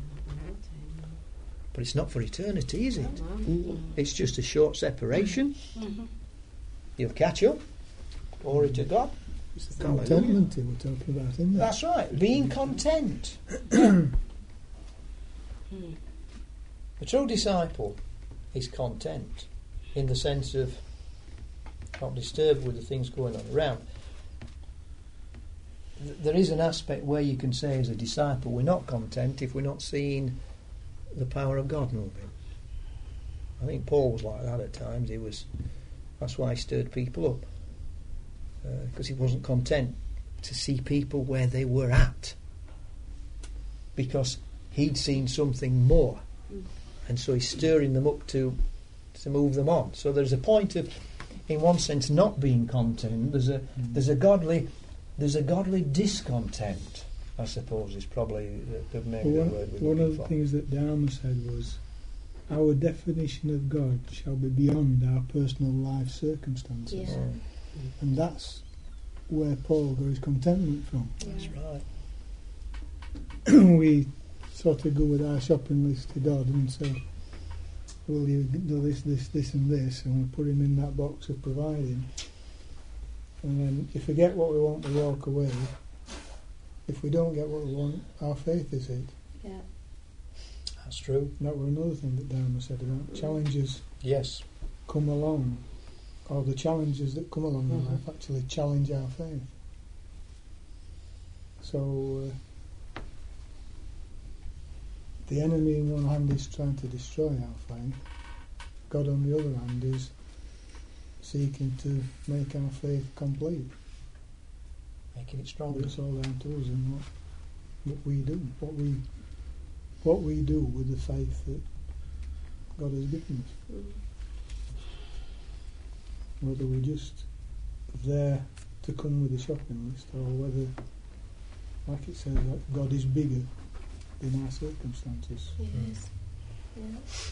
But it's not for eternity, is it? It's just a short separation. Mhm. You'll catch up. Glory to God. It's the Hallelujah. contentment he we're talking about, isn't it? That's right, being content. Mm. A true disciple is content in the sense of not disturbed with the things going on around. Th- There is an aspect where you can say as a disciple we're not content if we're not seeing the power of God moving. I think Paul was like that at times. He was. That's why he stirred people up, because he wasn't content to see people where they were at. because he'd seen something more, Mm. and so he's stirring them up to to move them on. So there's a point of, in one sense, not being content. There's a Mm. there's a godly there's a godly discontent, I suppose, is probably the, the maybe Well, the one, word we're one looking of the for. things that Dharma said was, our definition of God shall be beyond our personal life circumstances. Yeah. Oh, And that's where Paul got his contentment from. that's Yeah. right. We sort of go with our shopping list to God and say, will you do this, this, this and this, and we put him in that box of providing. And then if we get what we want, we walk away. If we don't get what we want, our faith is it. Yeah. That's true. That was another thing that Dharma said about challenges Yes. come along, or the challenges that come along in Mhm. life actually challenge our faith. So uh, the enemy in one hand is trying to destroy our faith. God on the other hand is seeking to make our faith complete. Making it But stronger. it's all down to us and what, what we do, what we what we do with the faith that God has given us. Mm. Whether we're just there to come with a shopping list, or whether, like it says, that God is bigger than our circumstances. Yes. Yeah.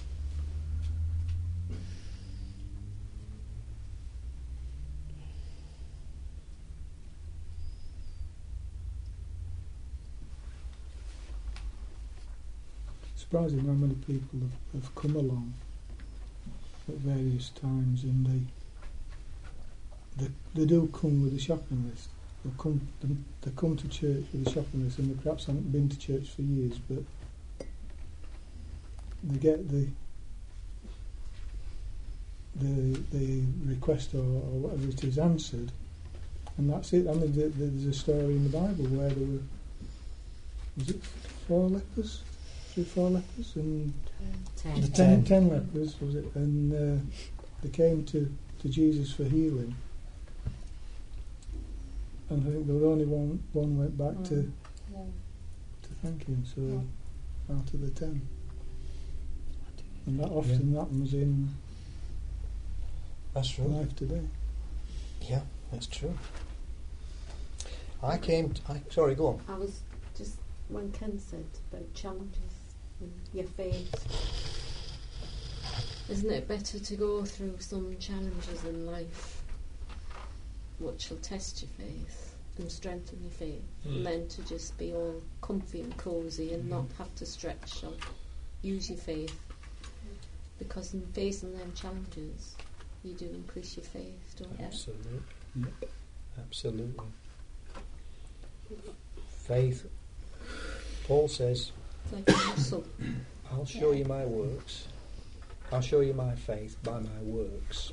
Surprising how many people have, have come along at various times, and they, they they do come with a shopping list. They come they, they come to church with a shopping list, and they perhaps haven't been to church for years, but they get the the the request or, or whatever it is answered, and that's it. I mean, the, the, there's a story in the Bible where there were, was it four lepers? Three, four lepers, and Ten. the ten, ten lepers, was it? And uh, they came to, to Jesus for healing, and I think there was only one. One went back to to thank him. So out of the ten, and that often happens in That's true. life today. Yeah, that's true. I came. To, I, sorry, go on. I was just, when Ken said about challenges and your faith, isn't it better to go through some challenges in life which will test your faith and strengthen your faith, Mm. than to just be all comfy and cosy and not have to stretch or use your faith? Because in facing them challenges, you do increase your faith, don't you? Absolutely. Yep. Absolutely. Faith. Paul says, It's like a muscle. I'll show you my works. I'll show you my faith by my works.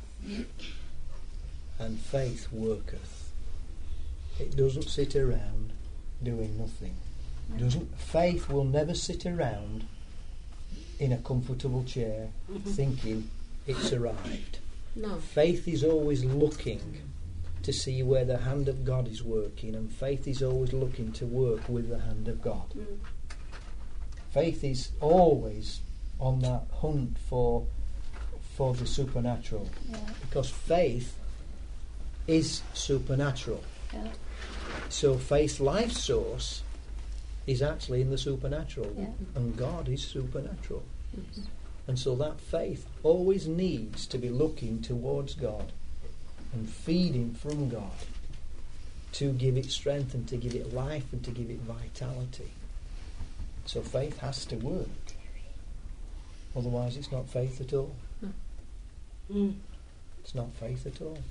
And faith worketh. It doesn't sit around doing nothing. Doesn't faith will never sit around in a comfortable chair thinking it's arrived. No. Faith is always looking to see where the hand of God is working, and faith is always looking to work with the hand of God. Mm. Faith is always on that hunt for for the supernatural, Yeah. because faith is supernatural. Yeah. So faith's life source is actually in the supernatural, Yeah. and God is supernatural. Mhm. And so that faith always needs to be looking towards God and feeding from God to give it strength and to give it life and to give it vitality. So faith has to work. Otherwise it's not faith at all. Mm. It's not faith at all.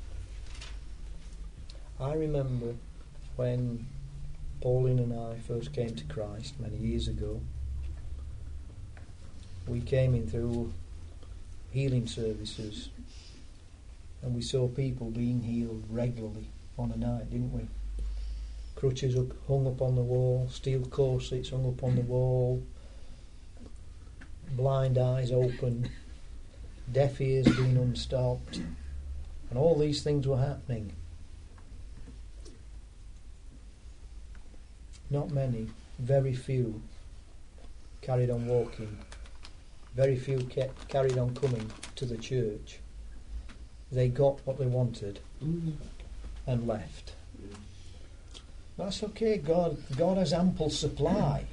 I remember when Pauline and I first came to Christ many years ago, we came in through healing services and we saw people being healed regularly on a night, didn't we? Crutches up, hung up on the wall, steel corsets hung up on the wall, blind eyes open, deaf ears being unstopped, and all these things were happening. Not many very few carried on walking. Very few kept, carried on coming to the church. They got what they wanted Mm. and left. That's okay. God, God has ample supply.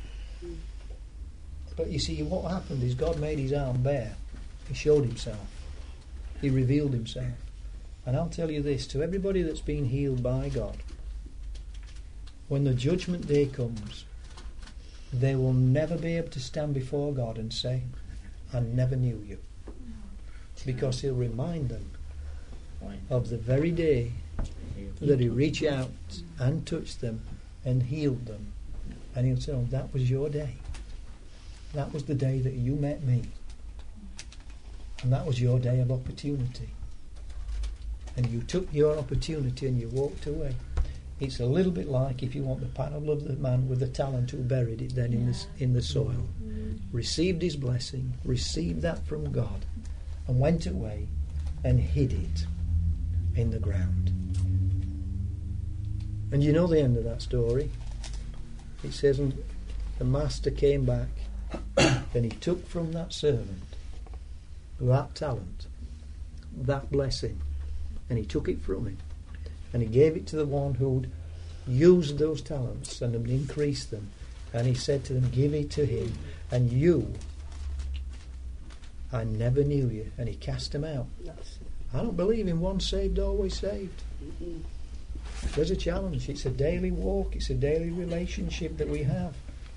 But you see, what happened is God made his arm bare. He showed himself. He revealed himself. And I'll tell you this, to everybody that's been healed by God, when the judgment day comes, they will never be able to stand before God and say, I never knew you. Because he'll remind them of the very day that he reached out and touched them and healed them. And he'll say, oh, that was your day. That was the day that you met me. And that was your day of opportunity. And you took your opportunity and you walked away. It's a little bit like, if you want, the parable of the man with the talent who buried it then in the, in the soil. Received his blessing, received that from God, and went away and hid it in the ground. And you know the end of that story. It says, and the master came back and he took from that servant that talent, that blessing, and he took it from him and he gave it to the one who'd used those talents and had increased them, and he said to them, give it to him, and you, I never knew you. And he cast him out. I don't believe in once saved, always saved. There's a challenge. It's a daily walk. It's a daily relationship that we have.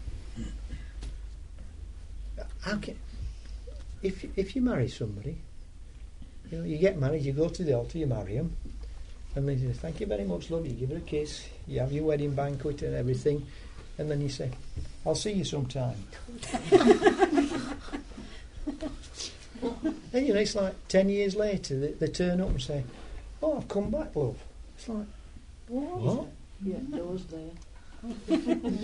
How can, if if you marry somebody, you know, you get married, you go to the altar, you marry them, and they say, thank you very much, love. You give her a kiss, you have your wedding banquet and everything, and then you say, I'll see you sometime. And you know, it's like ten years later they, they turn up and say, oh, I've come back, love. It's like, what? Yeah, those there.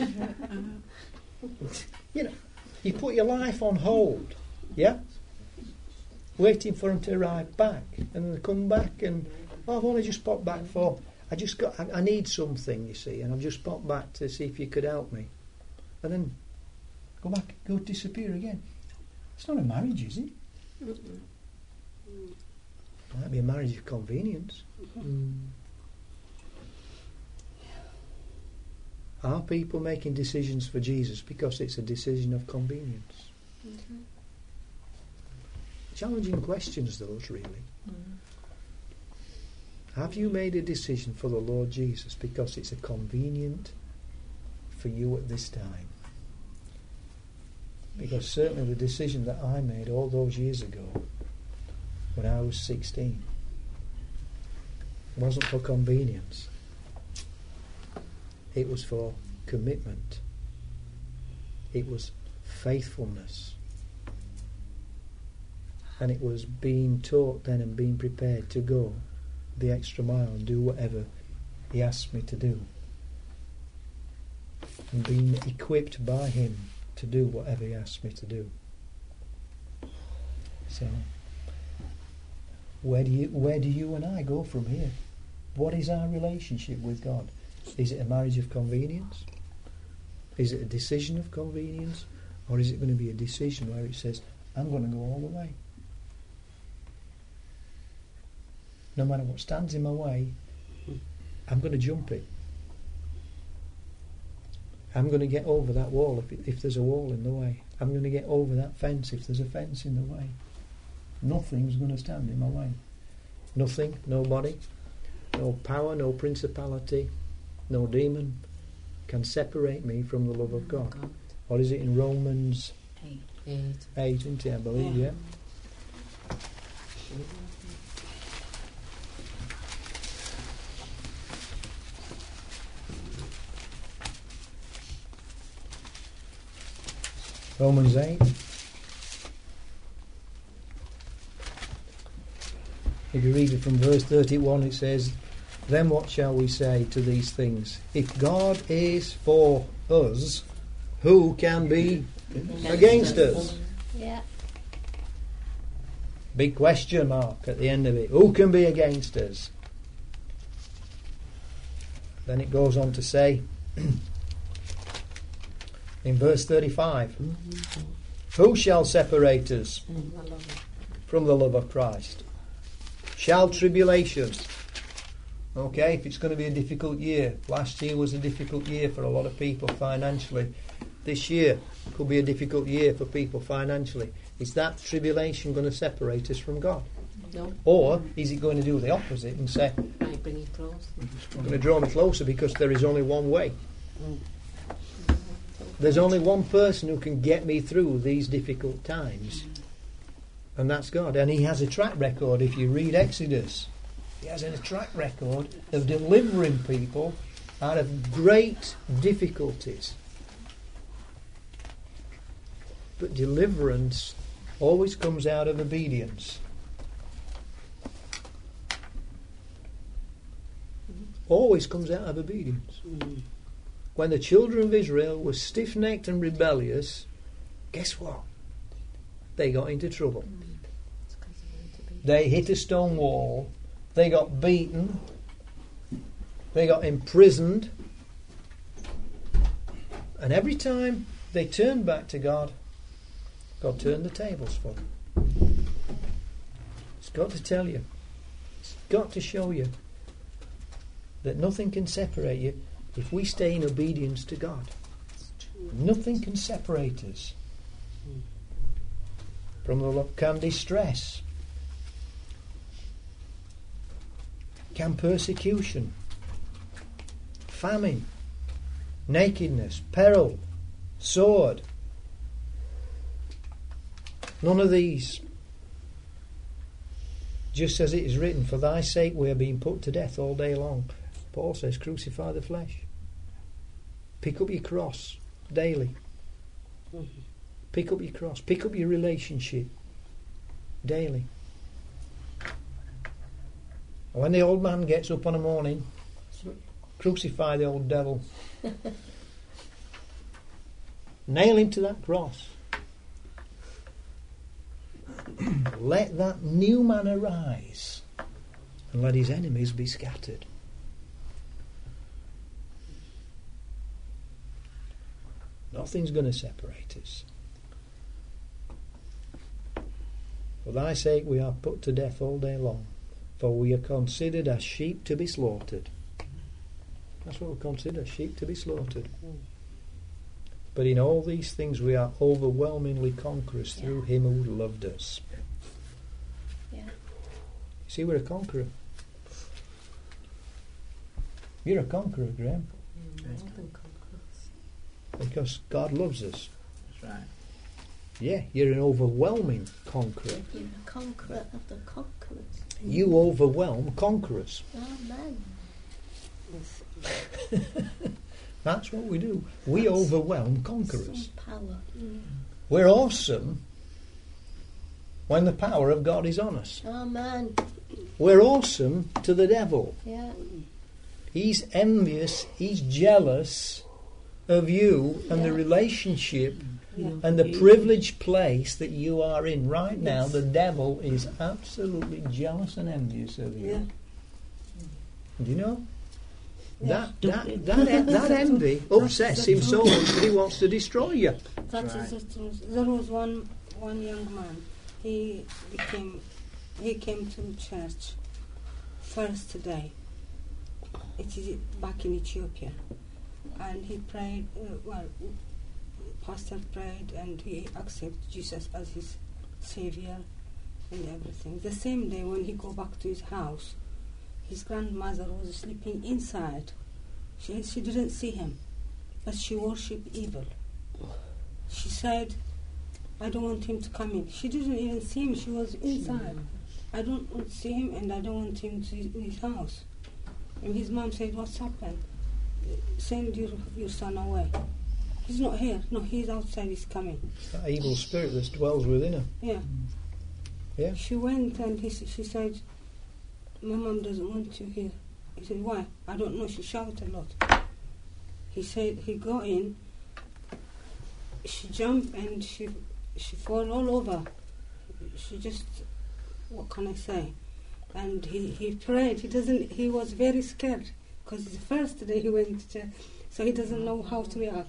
You know, you put your life on hold, yeah? Waiting for them to arrive back, and they come back and, oh, I've only just popped back for, I just got, I, I need something, you see, and I've just popped back to see if you could help me. And then go back, go disappear again. It's not a marriage, is it? Mm-mm. It might be a marriage of convenience. Mm. Are people making decisions for Jesus because it's a decision of convenience? Mm-hmm. Challenging questions, those, really. Mm. Have you made a decision for the Lord Jesus because it's a convenient for you at this time? Because certainly the decision that I made all those years ago, when I was sixteen, wasn't for convenience. It was for commitment. It was faithfulness. And it was being taught then and being prepared to go the extra mile and do whatever he asked me to do. And being equipped by him to do whatever he asked me to do. So, where do you, where do you and I go from here? What is our relationship with God? Is it a marriage of convenience? Is it a decision of convenience? Or is it going to be a decision where it says, I'm going to go all the way? No matter what stands in my way, I'm going to jump it. I'm going to get over that wall if, it, if there's a wall in the way. I'm going to get over that fence if there's a fence in the way. Nothing's going to stand in my way. Nothing, nobody, no power, no principality, no demon can separate me from the love of God. God. What is it in Romans Eight. Eight. eight, isn't it, I believe, yeah? Romans eight. If you read it from verse thirty-one, it says, then what shall we say to these things? If God is for us, who can be against us? Yeah. Big question mark at the end of it. Who can be against us? Then it goes on to say, In verse thirty-five, who shall separate us from the love of Christ? Shall tribulation? Okay, if it's going to be a difficult year. Last year was a difficult year for a lot of people financially. This year could be a difficult year for people financially. Is that tribulation going to separate us from God? No. Or is it going to do the opposite and say, Might bring you close. I'm going to draw me closer because there is only one way. There's only one person who can get me through these difficult times. And that's God. And He has a track record. If you read Exodus, He has a track record of delivering people out of great difficulties. But deliverance always comes out of obedience. Always comes out of obedience. When the children of Israel were stiff-necked and rebellious, guess what? They got into trouble. They hit a stone wall. They got beaten. They got imprisoned. And every time they turned back to God, God turned the tables for them. It's got to tell you. It's got to show you that nothing can separate you if we stay in obedience to God. Nothing can separate us from the love. Can distress, can persecution, famine, nakedness, peril, sword. None of these. Just as it is written, for thy sake we are being put to death all day long. Paul says, crucify the flesh. Pick up your cross daily. Pick up your cross. Pick up your relationship daily. And when the old man gets up on a morning, crucify the old devil. Nail him to that cross. Let that new man arise and let his enemies be scattered. Nothing's going to separate us. For thy sake we are put to death all day long, for we are considered as sheep to be slaughtered. That's what we consider, sheep to be slaughtered. But in all these things we are overwhelmingly conquerors through Him who loved us. Yeah. You see, we're a conqueror. You're a conqueror, Graham. Because God loves us. That's right. Yeah, you're an overwhelming conqueror. You're a conqueror of the conquerors. You overwhelm conquerors. Amen. That's what we do. We That's overwhelm conquerors. Some power. Mm. We're awesome when the power of God is on us. Amen. We're awesome to the devil. Yeah. He's envious, he's jealous of you and Yeah. the relationship Yeah. and the privileged place that you are in right now. Yes. The devil is absolutely jealous and envious of you. Yeah. Do you know? Yeah. That, that, that, that envy upsets him so much that he wants to destroy you. That That's is the truth. There was one one young man. He became he came to church first day. It is back in Ethiopia, and he prayed. Uh, well, pastor prayed, and he accepted Jesus as his savior and everything. The same day when he go back to his house, his grandmother was sleeping inside. She she didn't see him, but she worshipped evil. She said, I don't want him to come in. She didn't even see him. She was inside. I don't want to see him, and I don't want him to in his house. And his mom said, what's happened? Send your, your son away. He's not here. No, he's outside. He's coming. That evil spirit that dwells within her. Yeah. Yeah. She went, and he, s- she said, my mom doesn't want you here. He said, why? I don't know. She shouted a lot. He said, he go in. She jumped and she she fall all over. She just, what can I say? And he, he prayed. He doesn't. He was very scared because it's the first day he went to church, so he doesn't know how to react.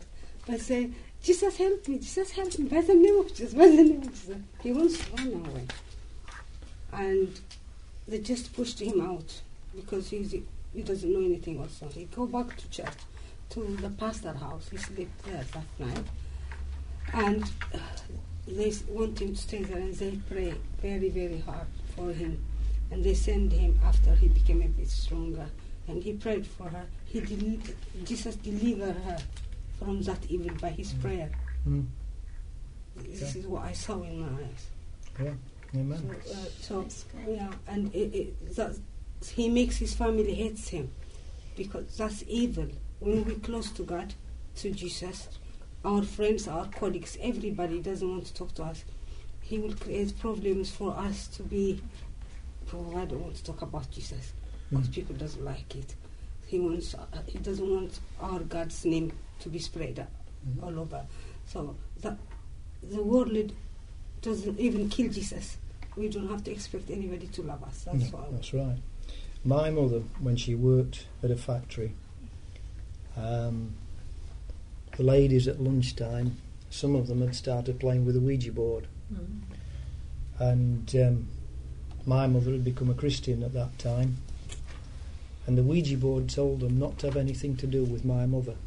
But say, Jesus help me, Jesus help me, by the name of Jesus, by the name of Jesus. He wants to run away. And they just pushed him out because he's, he doesn't know anything also. He go back to church, to the pastor house. He slept there that night. And uh, they s- want him to stay there, and they pray very, very hard for him. And they send him after he became a bit stronger. And he prayed for her. He del- Jesus delivered her from that evil by his prayer. Mm. This is what I saw in my eyes. Yeah. Amen. So, uh, so yeah, and it, it, that, he makes his family hates him because that's evil. When we're close to God, to Jesus, our friends, our colleagues, everybody doesn't want to talk to us. He will create problems for us to be. Oh, I don't want to talk about Jesus because Mm. people doesn't like it. He wants. Uh, he doesn't want our God's name to be spread uh, Mhm. all over. So that the world doesn't even kill Jesus. We don't have to expect anybody to love us. That's No, why. that's right. My mother, when she worked at a factory, um, the ladies at lunchtime, some of them had started playing with a Ouija board. Mm. And um, my mother had become a Christian at that time. And the Ouija board told them not to have anything to do with my mother.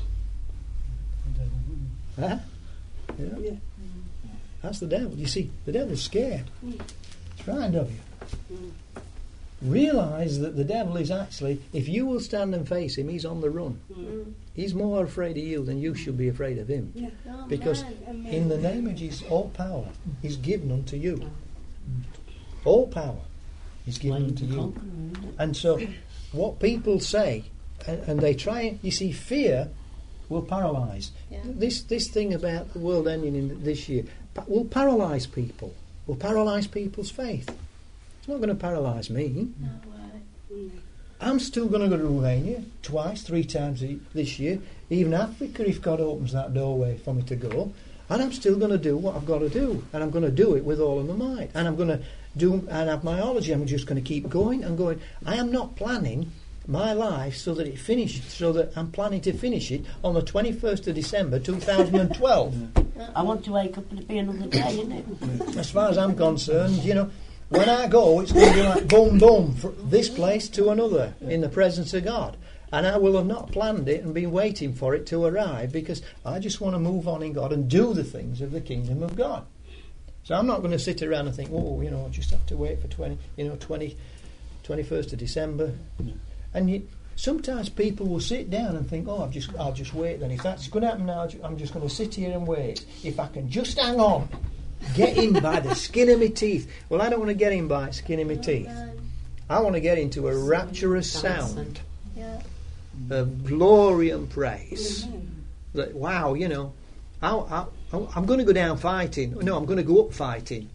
Huh? Yeah. Yeah. That's the devil. You see, the devil's scared. Mm. It's frightened of you. Mm. Realise that the devil is actually, if you will stand and face him, he's on the run. Mm. He's more afraid of you than you should be afraid of him. Yeah. Because Amen. in the name of Jesus, all power is given unto you. All power is given unto you. And so, what people say, and, and they try, you see, fear will paralyse. Yeah. This this thing about the world ending in this year pa- will paralyse people. Will paralyse people's faith. It's not going to paralyse me. No way. Mm. I'm still going to go to Romania twice, three times a- this year. Even Africa, if God opens that doorway for me to go. And I'm still going to do what I've got to do. And I'm going to do it with all of my might. And I'm going to do and have myology. I'm just going to keep going and going. I am not planning my life so that it finishes, so that I'm planning to finish it on the twenty-first of December two thousand twelve. I want to wake up and it be another day, innit? As far as I'm concerned, you know, when I go, it's going to be like boom, boom, from this place to another in the presence of God. And I will have not planned it and been waiting for it to arrive because I just want to move on in God and do the things of the kingdom of God. So I'm not going to sit around and think, oh, you know, I just have to wait for twenty, you know, twenty, twenty-first of December. No. And you, sometimes people will sit down and think, oh, I've just, I'll just wait then. If that's going to happen now, I'm just going to sit here and wait. If I can just hang on, get in by the skin of my teeth. Well, I don't want to get in by the skin of my teeth. I want to get into a rapturous sound Yeah. of glory and praise. Amen. That, wow, you know, I, I, I'm going to go down fighting. No, I'm going to go up fighting.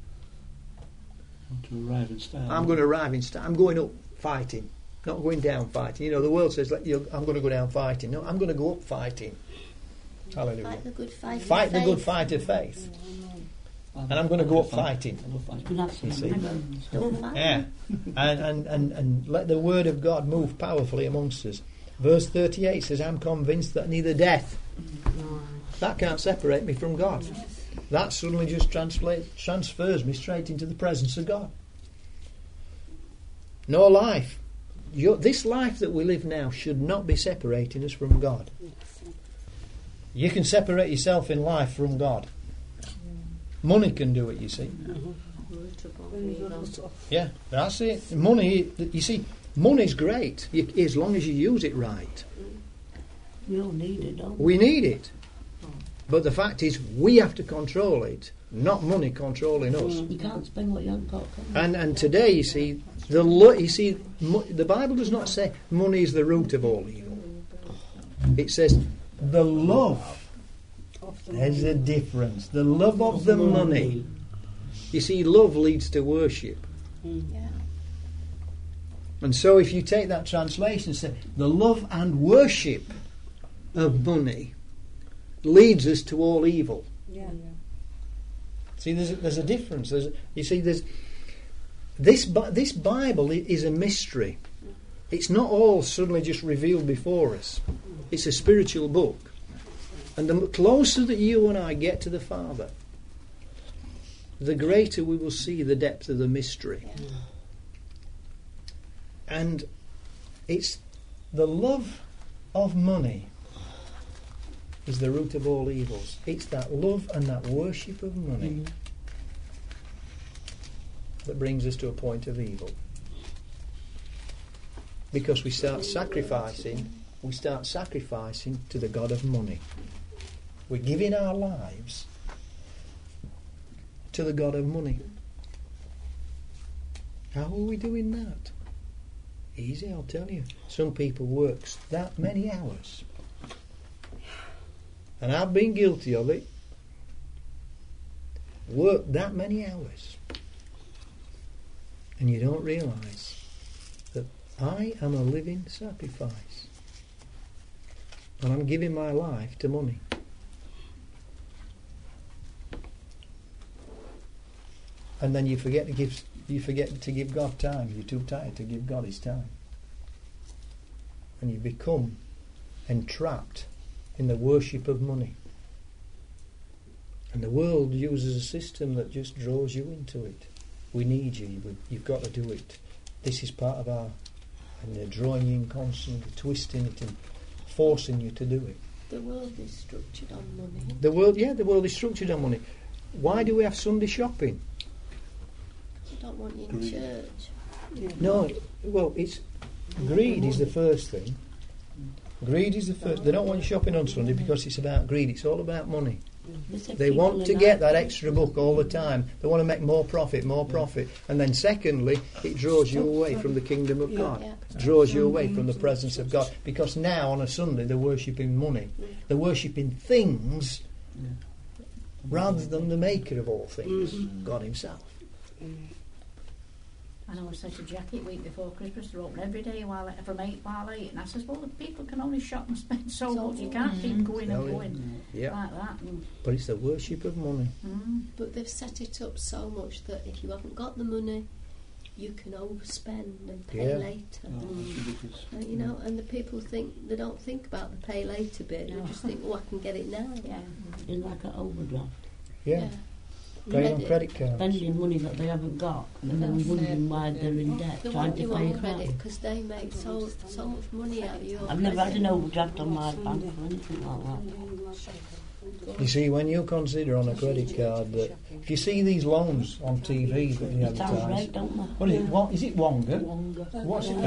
To arrive in style. I'm going to arrive in style. I'm going up fighting, not going down fighting. You know, the world says, like, you're, I'm going to go down fighting. No, I'm going to go up fighting. Hallelujah. Fight the good fight. of Fight the faith. good fight of faith. I'm, And I'm going to go up I'm fighting. I'm fighting. You'll have some You see? ribbons. Don't fight. Yeah. And, and, and, and let the word of God move powerfully amongst us. Verse thirty-eight says, I'm convinced that neither death, that can't separate me from God. That suddenly just translate, transfers me straight into the presence of God. No life. Your, this life that we live now should not be separating us from God. You can separate yourself in life from God. Money can do it, you see. Root above When you evil. go to- Yeah, that's it. Money, you see, money's great you, as long as you use it right. We all need it, don't we? We need it. But the fact is, we have to control it, not money controlling us. You can't spend what you haven't got, can you? And and today, you see, the lo- you see, mo- the Bible does not say money is the root of all evil. It says the love. of the There's a difference. The love of the money. You see, love leads to worship. Mm. Yeah. And so if you take that translation and say, the love and worship of money leads us to all evil. Yeah. See, there's a, there's a difference. There's, you see, there's this Bi- this Bible i- is a mystery. It's not all suddenly just revealed before us. It's a spiritual book. And the closer that you and I get to the Father, the greater we will see the depth of the mystery. Yeah. And it's the love of money is the root of all evils. It's that love and that worship of money Mm. that brings us to a point of evil. Because we start sacrificing, we start sacrificing to the God of money. We're giving our lives to the God of money. How are we doing that? Easy, I'll tell you. Some people work that many hours. And I've been guilty of it. Work that many hours. And you don't realise that I am a living sacrifice. And I'm giving my life to money. And then you forget to give you forget to give God time. You're too tired to give God His time. And you become entrapped in the worship of money. And the world uses a system that just draws you into it. We need you. You've got to do it. This is part of our... And they're drawing you in constantly, twisting it and forcing you to do it. The world is structured on money. The world, yeah, the world is structured on money. Why do we have Sunday shopping? I don't want you in Greed. church. No, well, it's... Greed is the first thing. Greed is the first. They don't want you shopping on Sunday because it's about greed. It's all about money. They want to get that extra book all the time. They want to make more profit, more profit. And then secondly, it draws you away from the kingdom of God. Yeah. It draws you away from the presence of God. Because now on a Sunday they're worshipping money. They're worshipping things rather than the maker of all things, God Himself. And I always say to Jackie, week before Christmas, they're open every day while from eight while eight. And I says, well, the people can only shop and spend so, So much. You can't keep going and Oh, yeah. going Yeah. like that. And, But it's the worship of money. mm, But they've set it up so much that if you haven't got the money, you can overspend and pay Yeah. later. Oh, that's ridiculous. Uh, you know, and the people think they don't think about the pay later bit. No. They just think, oh, I can get it now. yeah. It's like an overdraft. Yeah. Paying on credit cards. Spending money that they haven't got and then wondering why they're in debt, They trying want to you pay on it credit back. because they make so so much money out of your I've never had credit. an overdraft on my bank or anything like that. You see, when you consider on a credit card that if you see these loans on T V that they It sounds advertise, right, don't they? what is it? What is it? Wonga? What's it?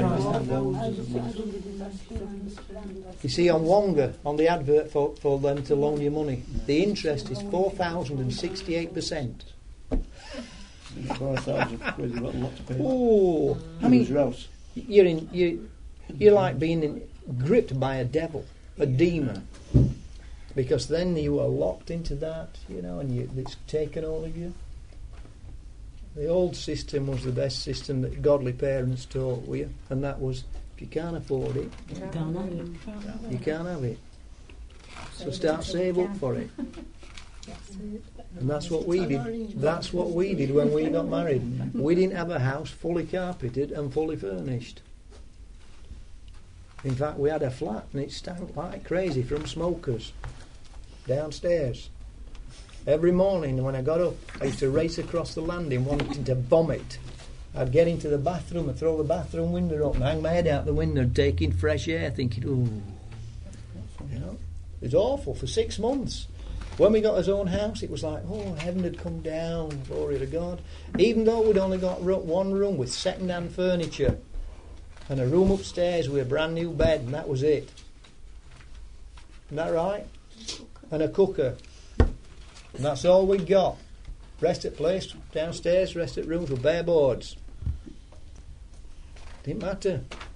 You see on Wonga on the advert for, for them to loan you money, the interest is four thousand and sixty-eight percent. Four thousand quid, you've got a lot to pay. Oh, I Lose mean, your house. you're in you. You're like being in, gripped by a devil, a demon, because then you are locked into that, you know, and you, it's taken all of you. The old system was the best system that godly parents taught you, and that was if you can't afford it, You can't have it. you can't have it. So start save up for it. And that's what we did. That's what we did when we got married. We didn't have a house fully carpeted and fully furnished. In fact, we had a flat and it stank like crazy from smokers downstairs. Every morning when I got up, I used to race across the landing wanting to vomit. I'd get into the bathroom and throw the bathroom window up and hang my head out the window and take in fresh air thinking, ooh. You know, it was awful for six months. When we got his own house, it was like, oh, heaven had come down, glory to God. Even though we'd only got ro- one room with second-hand furniture and a room upstairs with a brand new bed, and that was it. Isn't that right? And a cooker. And that's all we got. Rest at place, downstairs, rest at rooms with bare boards. Didn't matter.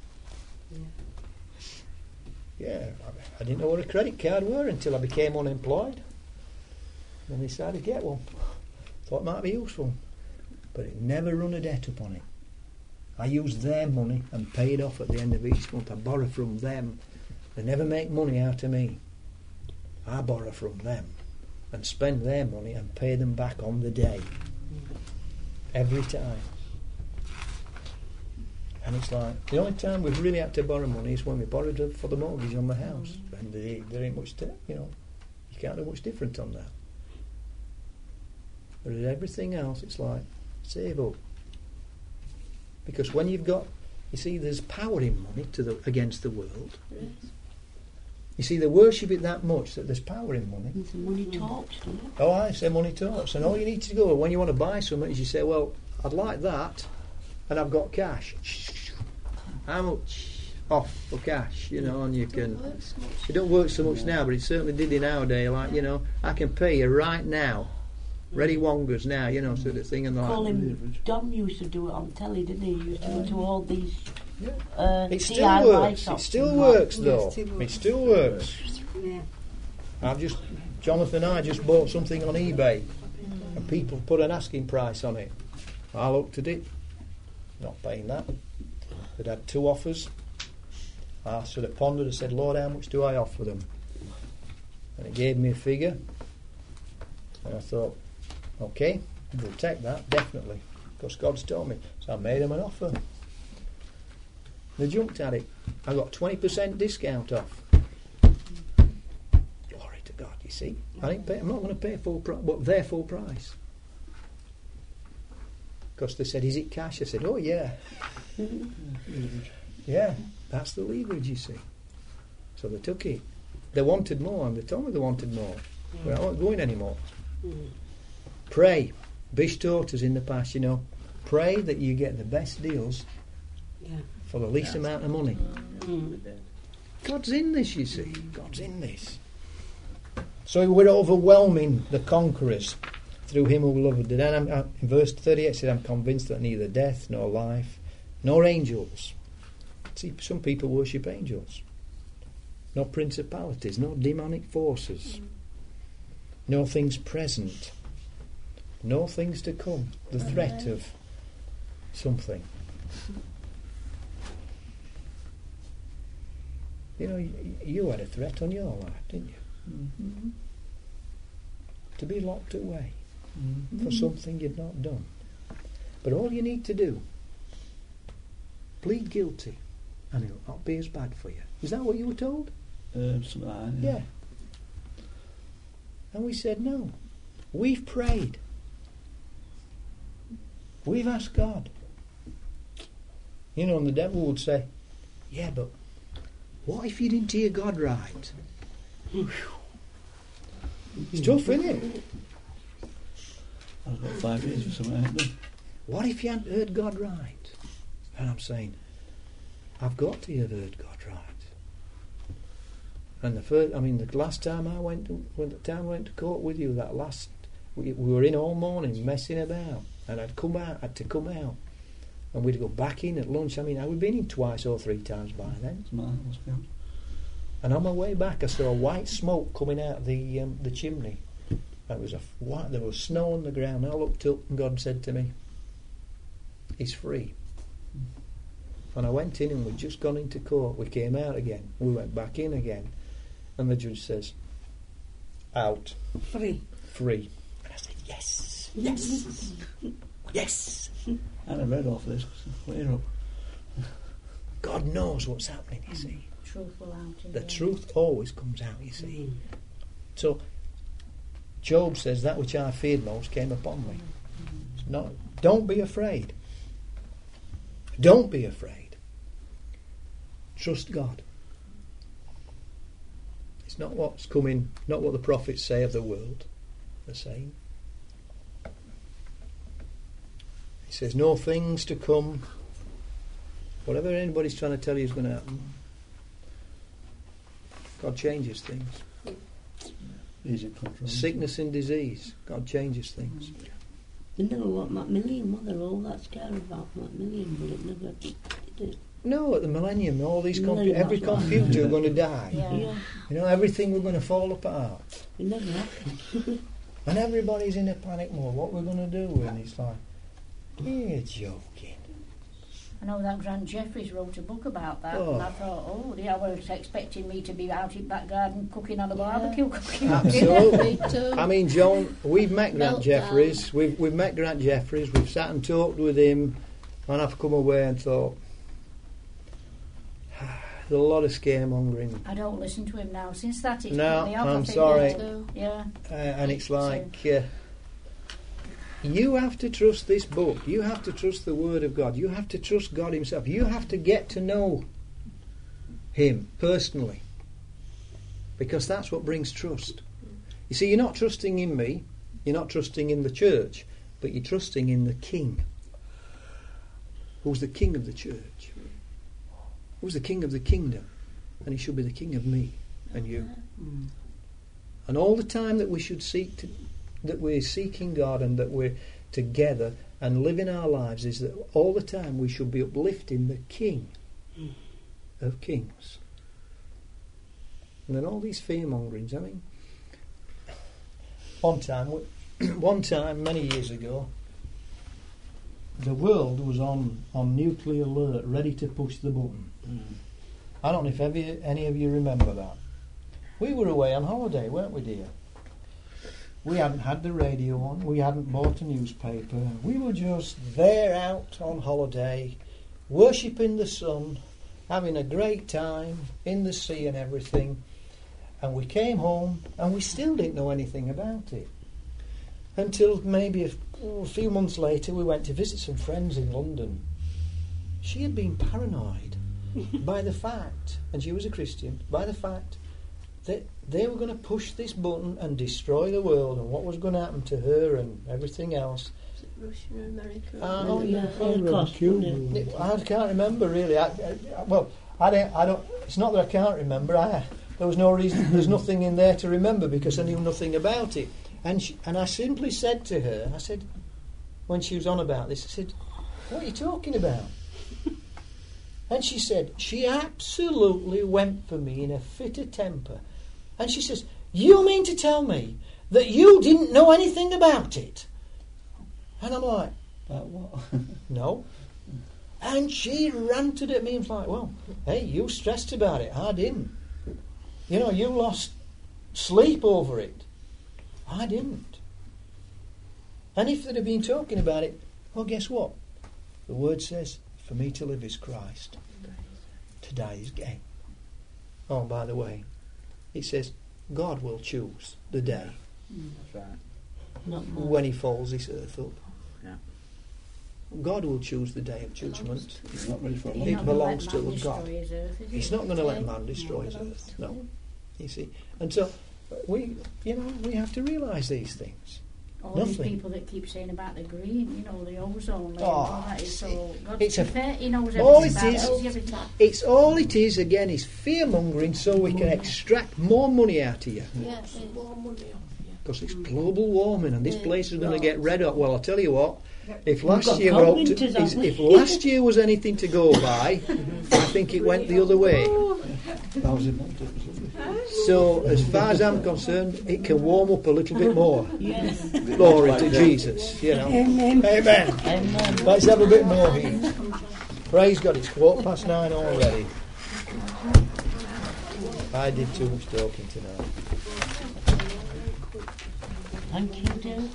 Yeah, I didn't know what a credit card were until I became unemployed. Then I decided to get one. Thought it might be useful. But it never run a debt upon it. I used their money and paid off at the end of each month. I borrow from them. They never make money out of me. I borrow from them and spend their money and pay them back on the day. Every time. And it's like, the only time we've really had to borrow money is when we borrowed it for the mortgage on the house. And there, there ain't much to, you know, You can't do much different on that. But at everything else, it's like, save up. Because when you've got, you see, there's power in money to the against the world. Yes. You see, they worship it that much that there's power in money. And the money talks, doesn't it? Oh, I say money talks. And all you need to go when you want to buy something is you say, well, I'd like that, and I've got cash. How much off for cash, you know, and you can... It don't work so much now, but it certainly did in our day. Like, you know, I can pay you right now. Ready Wongers now, you know, sort of thing. And like, Call him, Dom used to do it on telly, didn't he? He used to go to all these yeah. uh, It still D I Y works. It shops still and works, Yeah, though. it still It works. still works. Yeah. I've just... Jonathan and I just bought something on eBay, and people put an asking price on it. I looked at it. Not paying that. They'd had two offers. I sort of pondered and said, Lord, how much do I offer them? And it gave me a figure. And I thought, okay, we'll take that, definitely. Because God's told me. So I made them an offer. They jumped at it. I got twenty percent discount off. Glory to God, you see. I didn't pay, I'm not going to pay full price, but their full price. Because they said, is it cash? I said, oh, yeah. Yeah, that's the leverage, you see. So they took it. They wanted more, and they told me they wanted more. But I wasn't going anymore. Mm. Pray. Bish taught us in the past, you know. Pray that you get the best deals Yeah. for the least amount of money. Mm. God's in this, you see. God's in this. So we're overwhelming the conquerors through him who loved it. And I'm, I'm, in verse thirty-eight it said, I'm convinced that neither death nor life nor angels. See, some people worship angels. No principalities, no demonic forces, no things present, no things to come. The threat of something. You know, you, you had a threat on your life, didn't you? Mm-hmm. To be locked away Mm-hmm. for something you'd not done. But all you need to do, plead guilty, and it'll not be as bad for you. Is that what you were told? Um, something like that, yeah. Yeah. And we said no. We've prayed. We've asked God. You know, and the devil would say, yeah, but what if you didn't hear God right? It's tough, isn't it? I've got five years for something, haven't I? What if you hadn't heard God right? And I'm saying, I've got to have heard God right. And the first, I mean, the last time I went to, when the time I went to court with you, that last, we, we were in all morning messing about, and I'd come out, had to come out, and we'd go back in at lunch. I mean, I'd been in twice or three times by then. It's mine, must be on. And on my way back, I saw white smoke coming out of the um, the chimney. It was a white, there was snow on the ground. I looked up, and God said to me, "He's free." And I went in, and we'd just gone into court. We came out again. We went back in again, and the judge says, "Out, Free. free." And I said, "Yes, yes, yes." I haven't read all for this, because I'm up. God knows what's happening. You see, Truth will out in the end. truth always comes out. You see. Mm. So Job says, that which I feared most came upon me. It's not, don't be afraid. Don't be afraid. Trust God. It's not what's coming, not what the prophets say of the world. They're saying. He says, no things to come. Whatever anybody's trying to tell you is going to happen. God changes things. He's in control. Sickness and disease. God changes things. They never what Macmillan, were they all that scared about Macmillan, but it never did it. No, at the millennium, all these compu- Millennium, every that's right. computer are going to die. Yeah. Yeah, You know, everything we're going to fall apart. it never happened. And everybody's in a panic mode. What we're going to do? And it's like, you're joking. I know that Grant Jeffries wrote a book about that, Oh. and I thought, oh, they were expecting me to be out in back garden cooking on a barbecue. Cooking. Absolutely. Me too. I mean, Joan, we've met Grant Meltdown. Jeffries. We've we've met Grant Jeffries. We've sat and talked with him, and I've come away and thought, There's a lot of scaremongering. I don't listen to him now. Since that, it's No, put me off. I I'm think, sorry. Yeah, yeah. Uh, and it's like, uh, you have to trust this book. You have to trust the Word of God. You have to trust God Himself. You have to get to know Him personally. Because that's what brings trust. You see, you're not trusting in me. You're not trusting in the church. But you're trusting in the King. Who's the King of the church? Who's the King of the kingdom? And He should be the King of me and you. Mm. And all the time that we should seek to, that we're seeking God and that we're together and living our lives, is that all the time we should be uplifting the King of kings. And then all these fear-mongerings, I mean, one time, one time many years ago, the world was on, on nuclear alert, ready to push the button. Mm. I don't know if ever, any of you remember that. We were away on holiday, weren't we, dear? We hadn't had the radio on, we hadn't bought a newspaper. We were just there out on holiday, worshipping the sun, having a great time in the sea and everything. And we came home and we still didn't know anything about it. Until maybe a, oh, a few months later we went to visit some friends in London. She had been paranoid by the fact, and she was a Christian, by the fact that they were going to push this button and destroy the world, and what was going to happen to her and everything else. Is it Russia or America? Uh, Oh, yeah, Oh, Holocaust, Cuba. wasn't it? It- I can't remember really. I, I, well, I don't. I don't. It's not that I can't remember. I, there was no reason. There's nothing in there to remember because I knew nothing about it. And she, and I simply said to her, I said, when she was on about this, I said, "What are you talking about?" And she said, she absolutely went for me in a fit of temper, and she says, "You mean to tell me that you didn't know anything about it?" And I'm like, About what? "No." And she ranted at me and was like, "Well, hey, you stressed about it. I didn't. You know, you lost sleep over it. I didn't. And if they'd have been talking about it, well, guess what? The Word says, for me to live is Christ. To die is gain. Oh, by the way, it says God will choose the day That's right. Not mine. when He folds this earth up. Yeah. God will choose the day of judgment. He's not ready for a He's long It not time. gonna belongs let to man God. destroy his earth, is he? He's not going to let Okay. man destroy No, his it belongs earth. to No. him. You see, and so we, you know, we have to realise these things. All Nothing. these people that keep saying about the green, you know, the ozone layer, Oh, all that is so. God, it's a- fair, he knows all everything it about is- it. Every time. It's all it is. Again, is fear mongering, so we can extract more money out of you. Yes, it's more money off you. Because it's global warming, and this Yeah, place is going to right. get red hot. Well, I'll tell you what. If We've last got year cold were up to- winters, haven't is- we? if last year was anything to go by, I think it went the other way. I was in Malta, it was lovely. So, as far as I'm concerned, it can warm up a little bit more. Yes. Glory to Jesus, you know. Amen. Amen. Amen. Let's have a bit more heat. Praise God, it's quarter past nine already. I did too much talking tonight. Thank you, dear.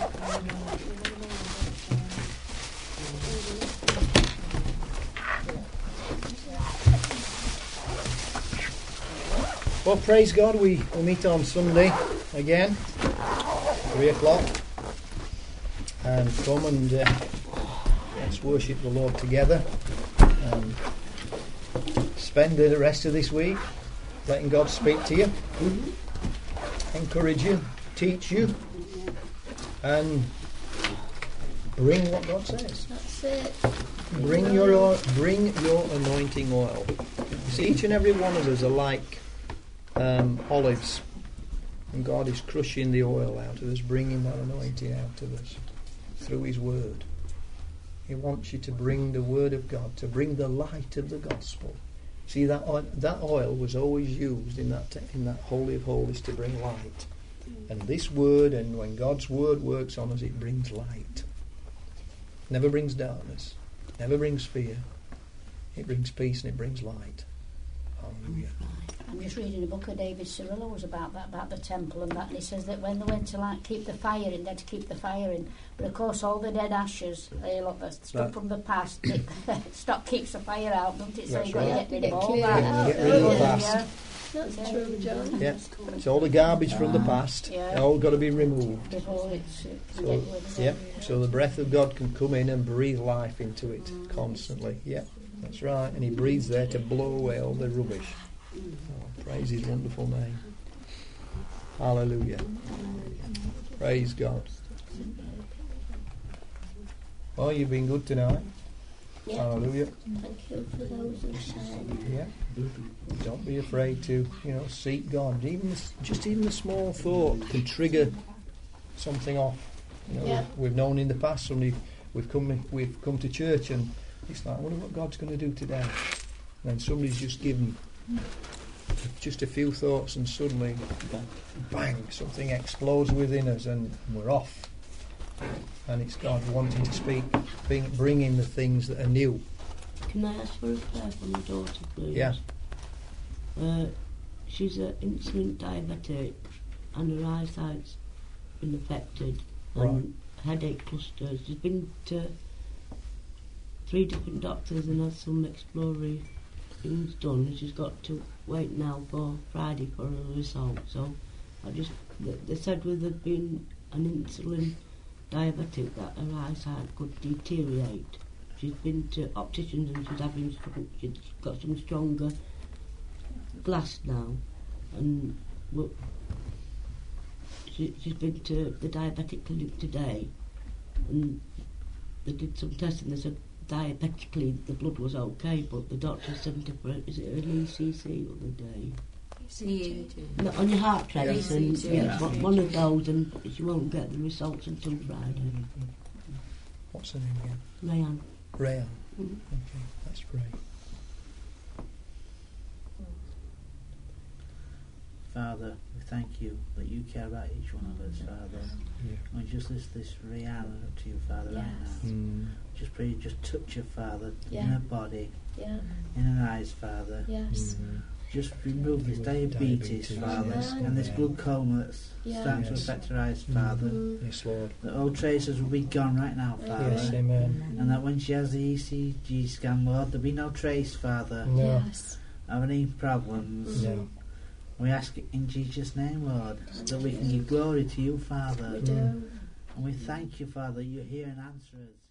Well, praise God, we, we meet on Sunday again, three o'clock. And come and uh, let's worship the Lord together. And spend the rest of this week letting God speak to you, encourage you, teach you, and bring what God says. That's it. Bring your oil, bring your anointing oil. You see, each and every one of us are like um, olives, and God is crushing the oil out of us, bringing that anointing out of us through His Word. He wants you to bring the Word of God, to bring the light of the gospel. See, that oil, that oil was always used in that in that Holy of Holies to bring light. And this Word, and when God's Word works on us, it brings light. Never brings darkness. Never brings fear. It brings peace and it brings light. Hallelujah. I'm just reading a book of David Cirillo was about that, about the temple and that, and he says that when they went to like keep the fire in, they had to keep the fire in, but of course all the dead ashes, they look, the stuff That- from the past, it, stop keeps the fire out, don't it? So That's you've got to right. get rid of all Get that. Get rid of the past. Yeah. That's true, John. Yeah, it's all the garbage from the past. Yeah. All got to be removed. Before it's, it can So, get rid of yeah, it. so the breath of God can come in and breathe life into it constantly. Yeah, that's right. And He breathes there to blow away all the rubbish. Oh, praise His wonderful name. Hallelujah. Praise God. Oh, you've been good tonight. Yeah. Hallelujah. Thank you for those who shared. Yeah. Don't be afraid to, you know, seek God. Even this, just even a small thought can trigger something off. You know, Yeah. we've, we've known in the past somebody we've come we've come to church and it's like, I wonder what God's going to do today. And then somebody's just given just a few thoughts and suddenly, bang, something explodes within us and we're off. And it's God wanting to speak, bring, bring in the things that are new. Can I ask for a prayer for my daughter, please? Yeah. Uh, she's an insulin diabetic and her eyesight's been affected and headache clusters. She's been to three different doctors and had some exploratory things done, and she's got to wait now for Friday for her result. So I just, they, they said with her being an insulin diabetic that her eyesight could deteriorate. She's been to opticians and she's having strong, she's got some stronger glass now, and well, she, she's been to the diabetic clinic today, and they did some tests and they said diabetically the blood was okay, but the doctor sent her for, is it an E C C the other day? See you. No, on your heart Yeah. trace, and E C G. yeah, one- one of those, and she won't get the results until Friday. What's her name again? Rayan. Rayan. Mhm. Okay, let's pray. Father, we thank you that you care about each one of us, Father. Yeah. We just lift this Rihanna up to you, Father, right Yes. now. Mm. Just pray you just touch her, Father, Yeah. in her body, Yeah. in her eyes, Father. Yes. Mm. Just remove this diabetes, Diabetes, Father, yes. and this Yeah. glaucoma that's Yeah. starting to Yes. affect her eyes, Father. Mm. Yes, Lord. That all traces will be gone right now, Father. Yes, amen. And that when she has the E C G scan, Lord, there'll be no trace, Father, No. Yes. of any problems. No. We ask it in Jesus' name, Lord, that we can give glory to you, Father. We do. And we thank you, Father, you hear and answer us.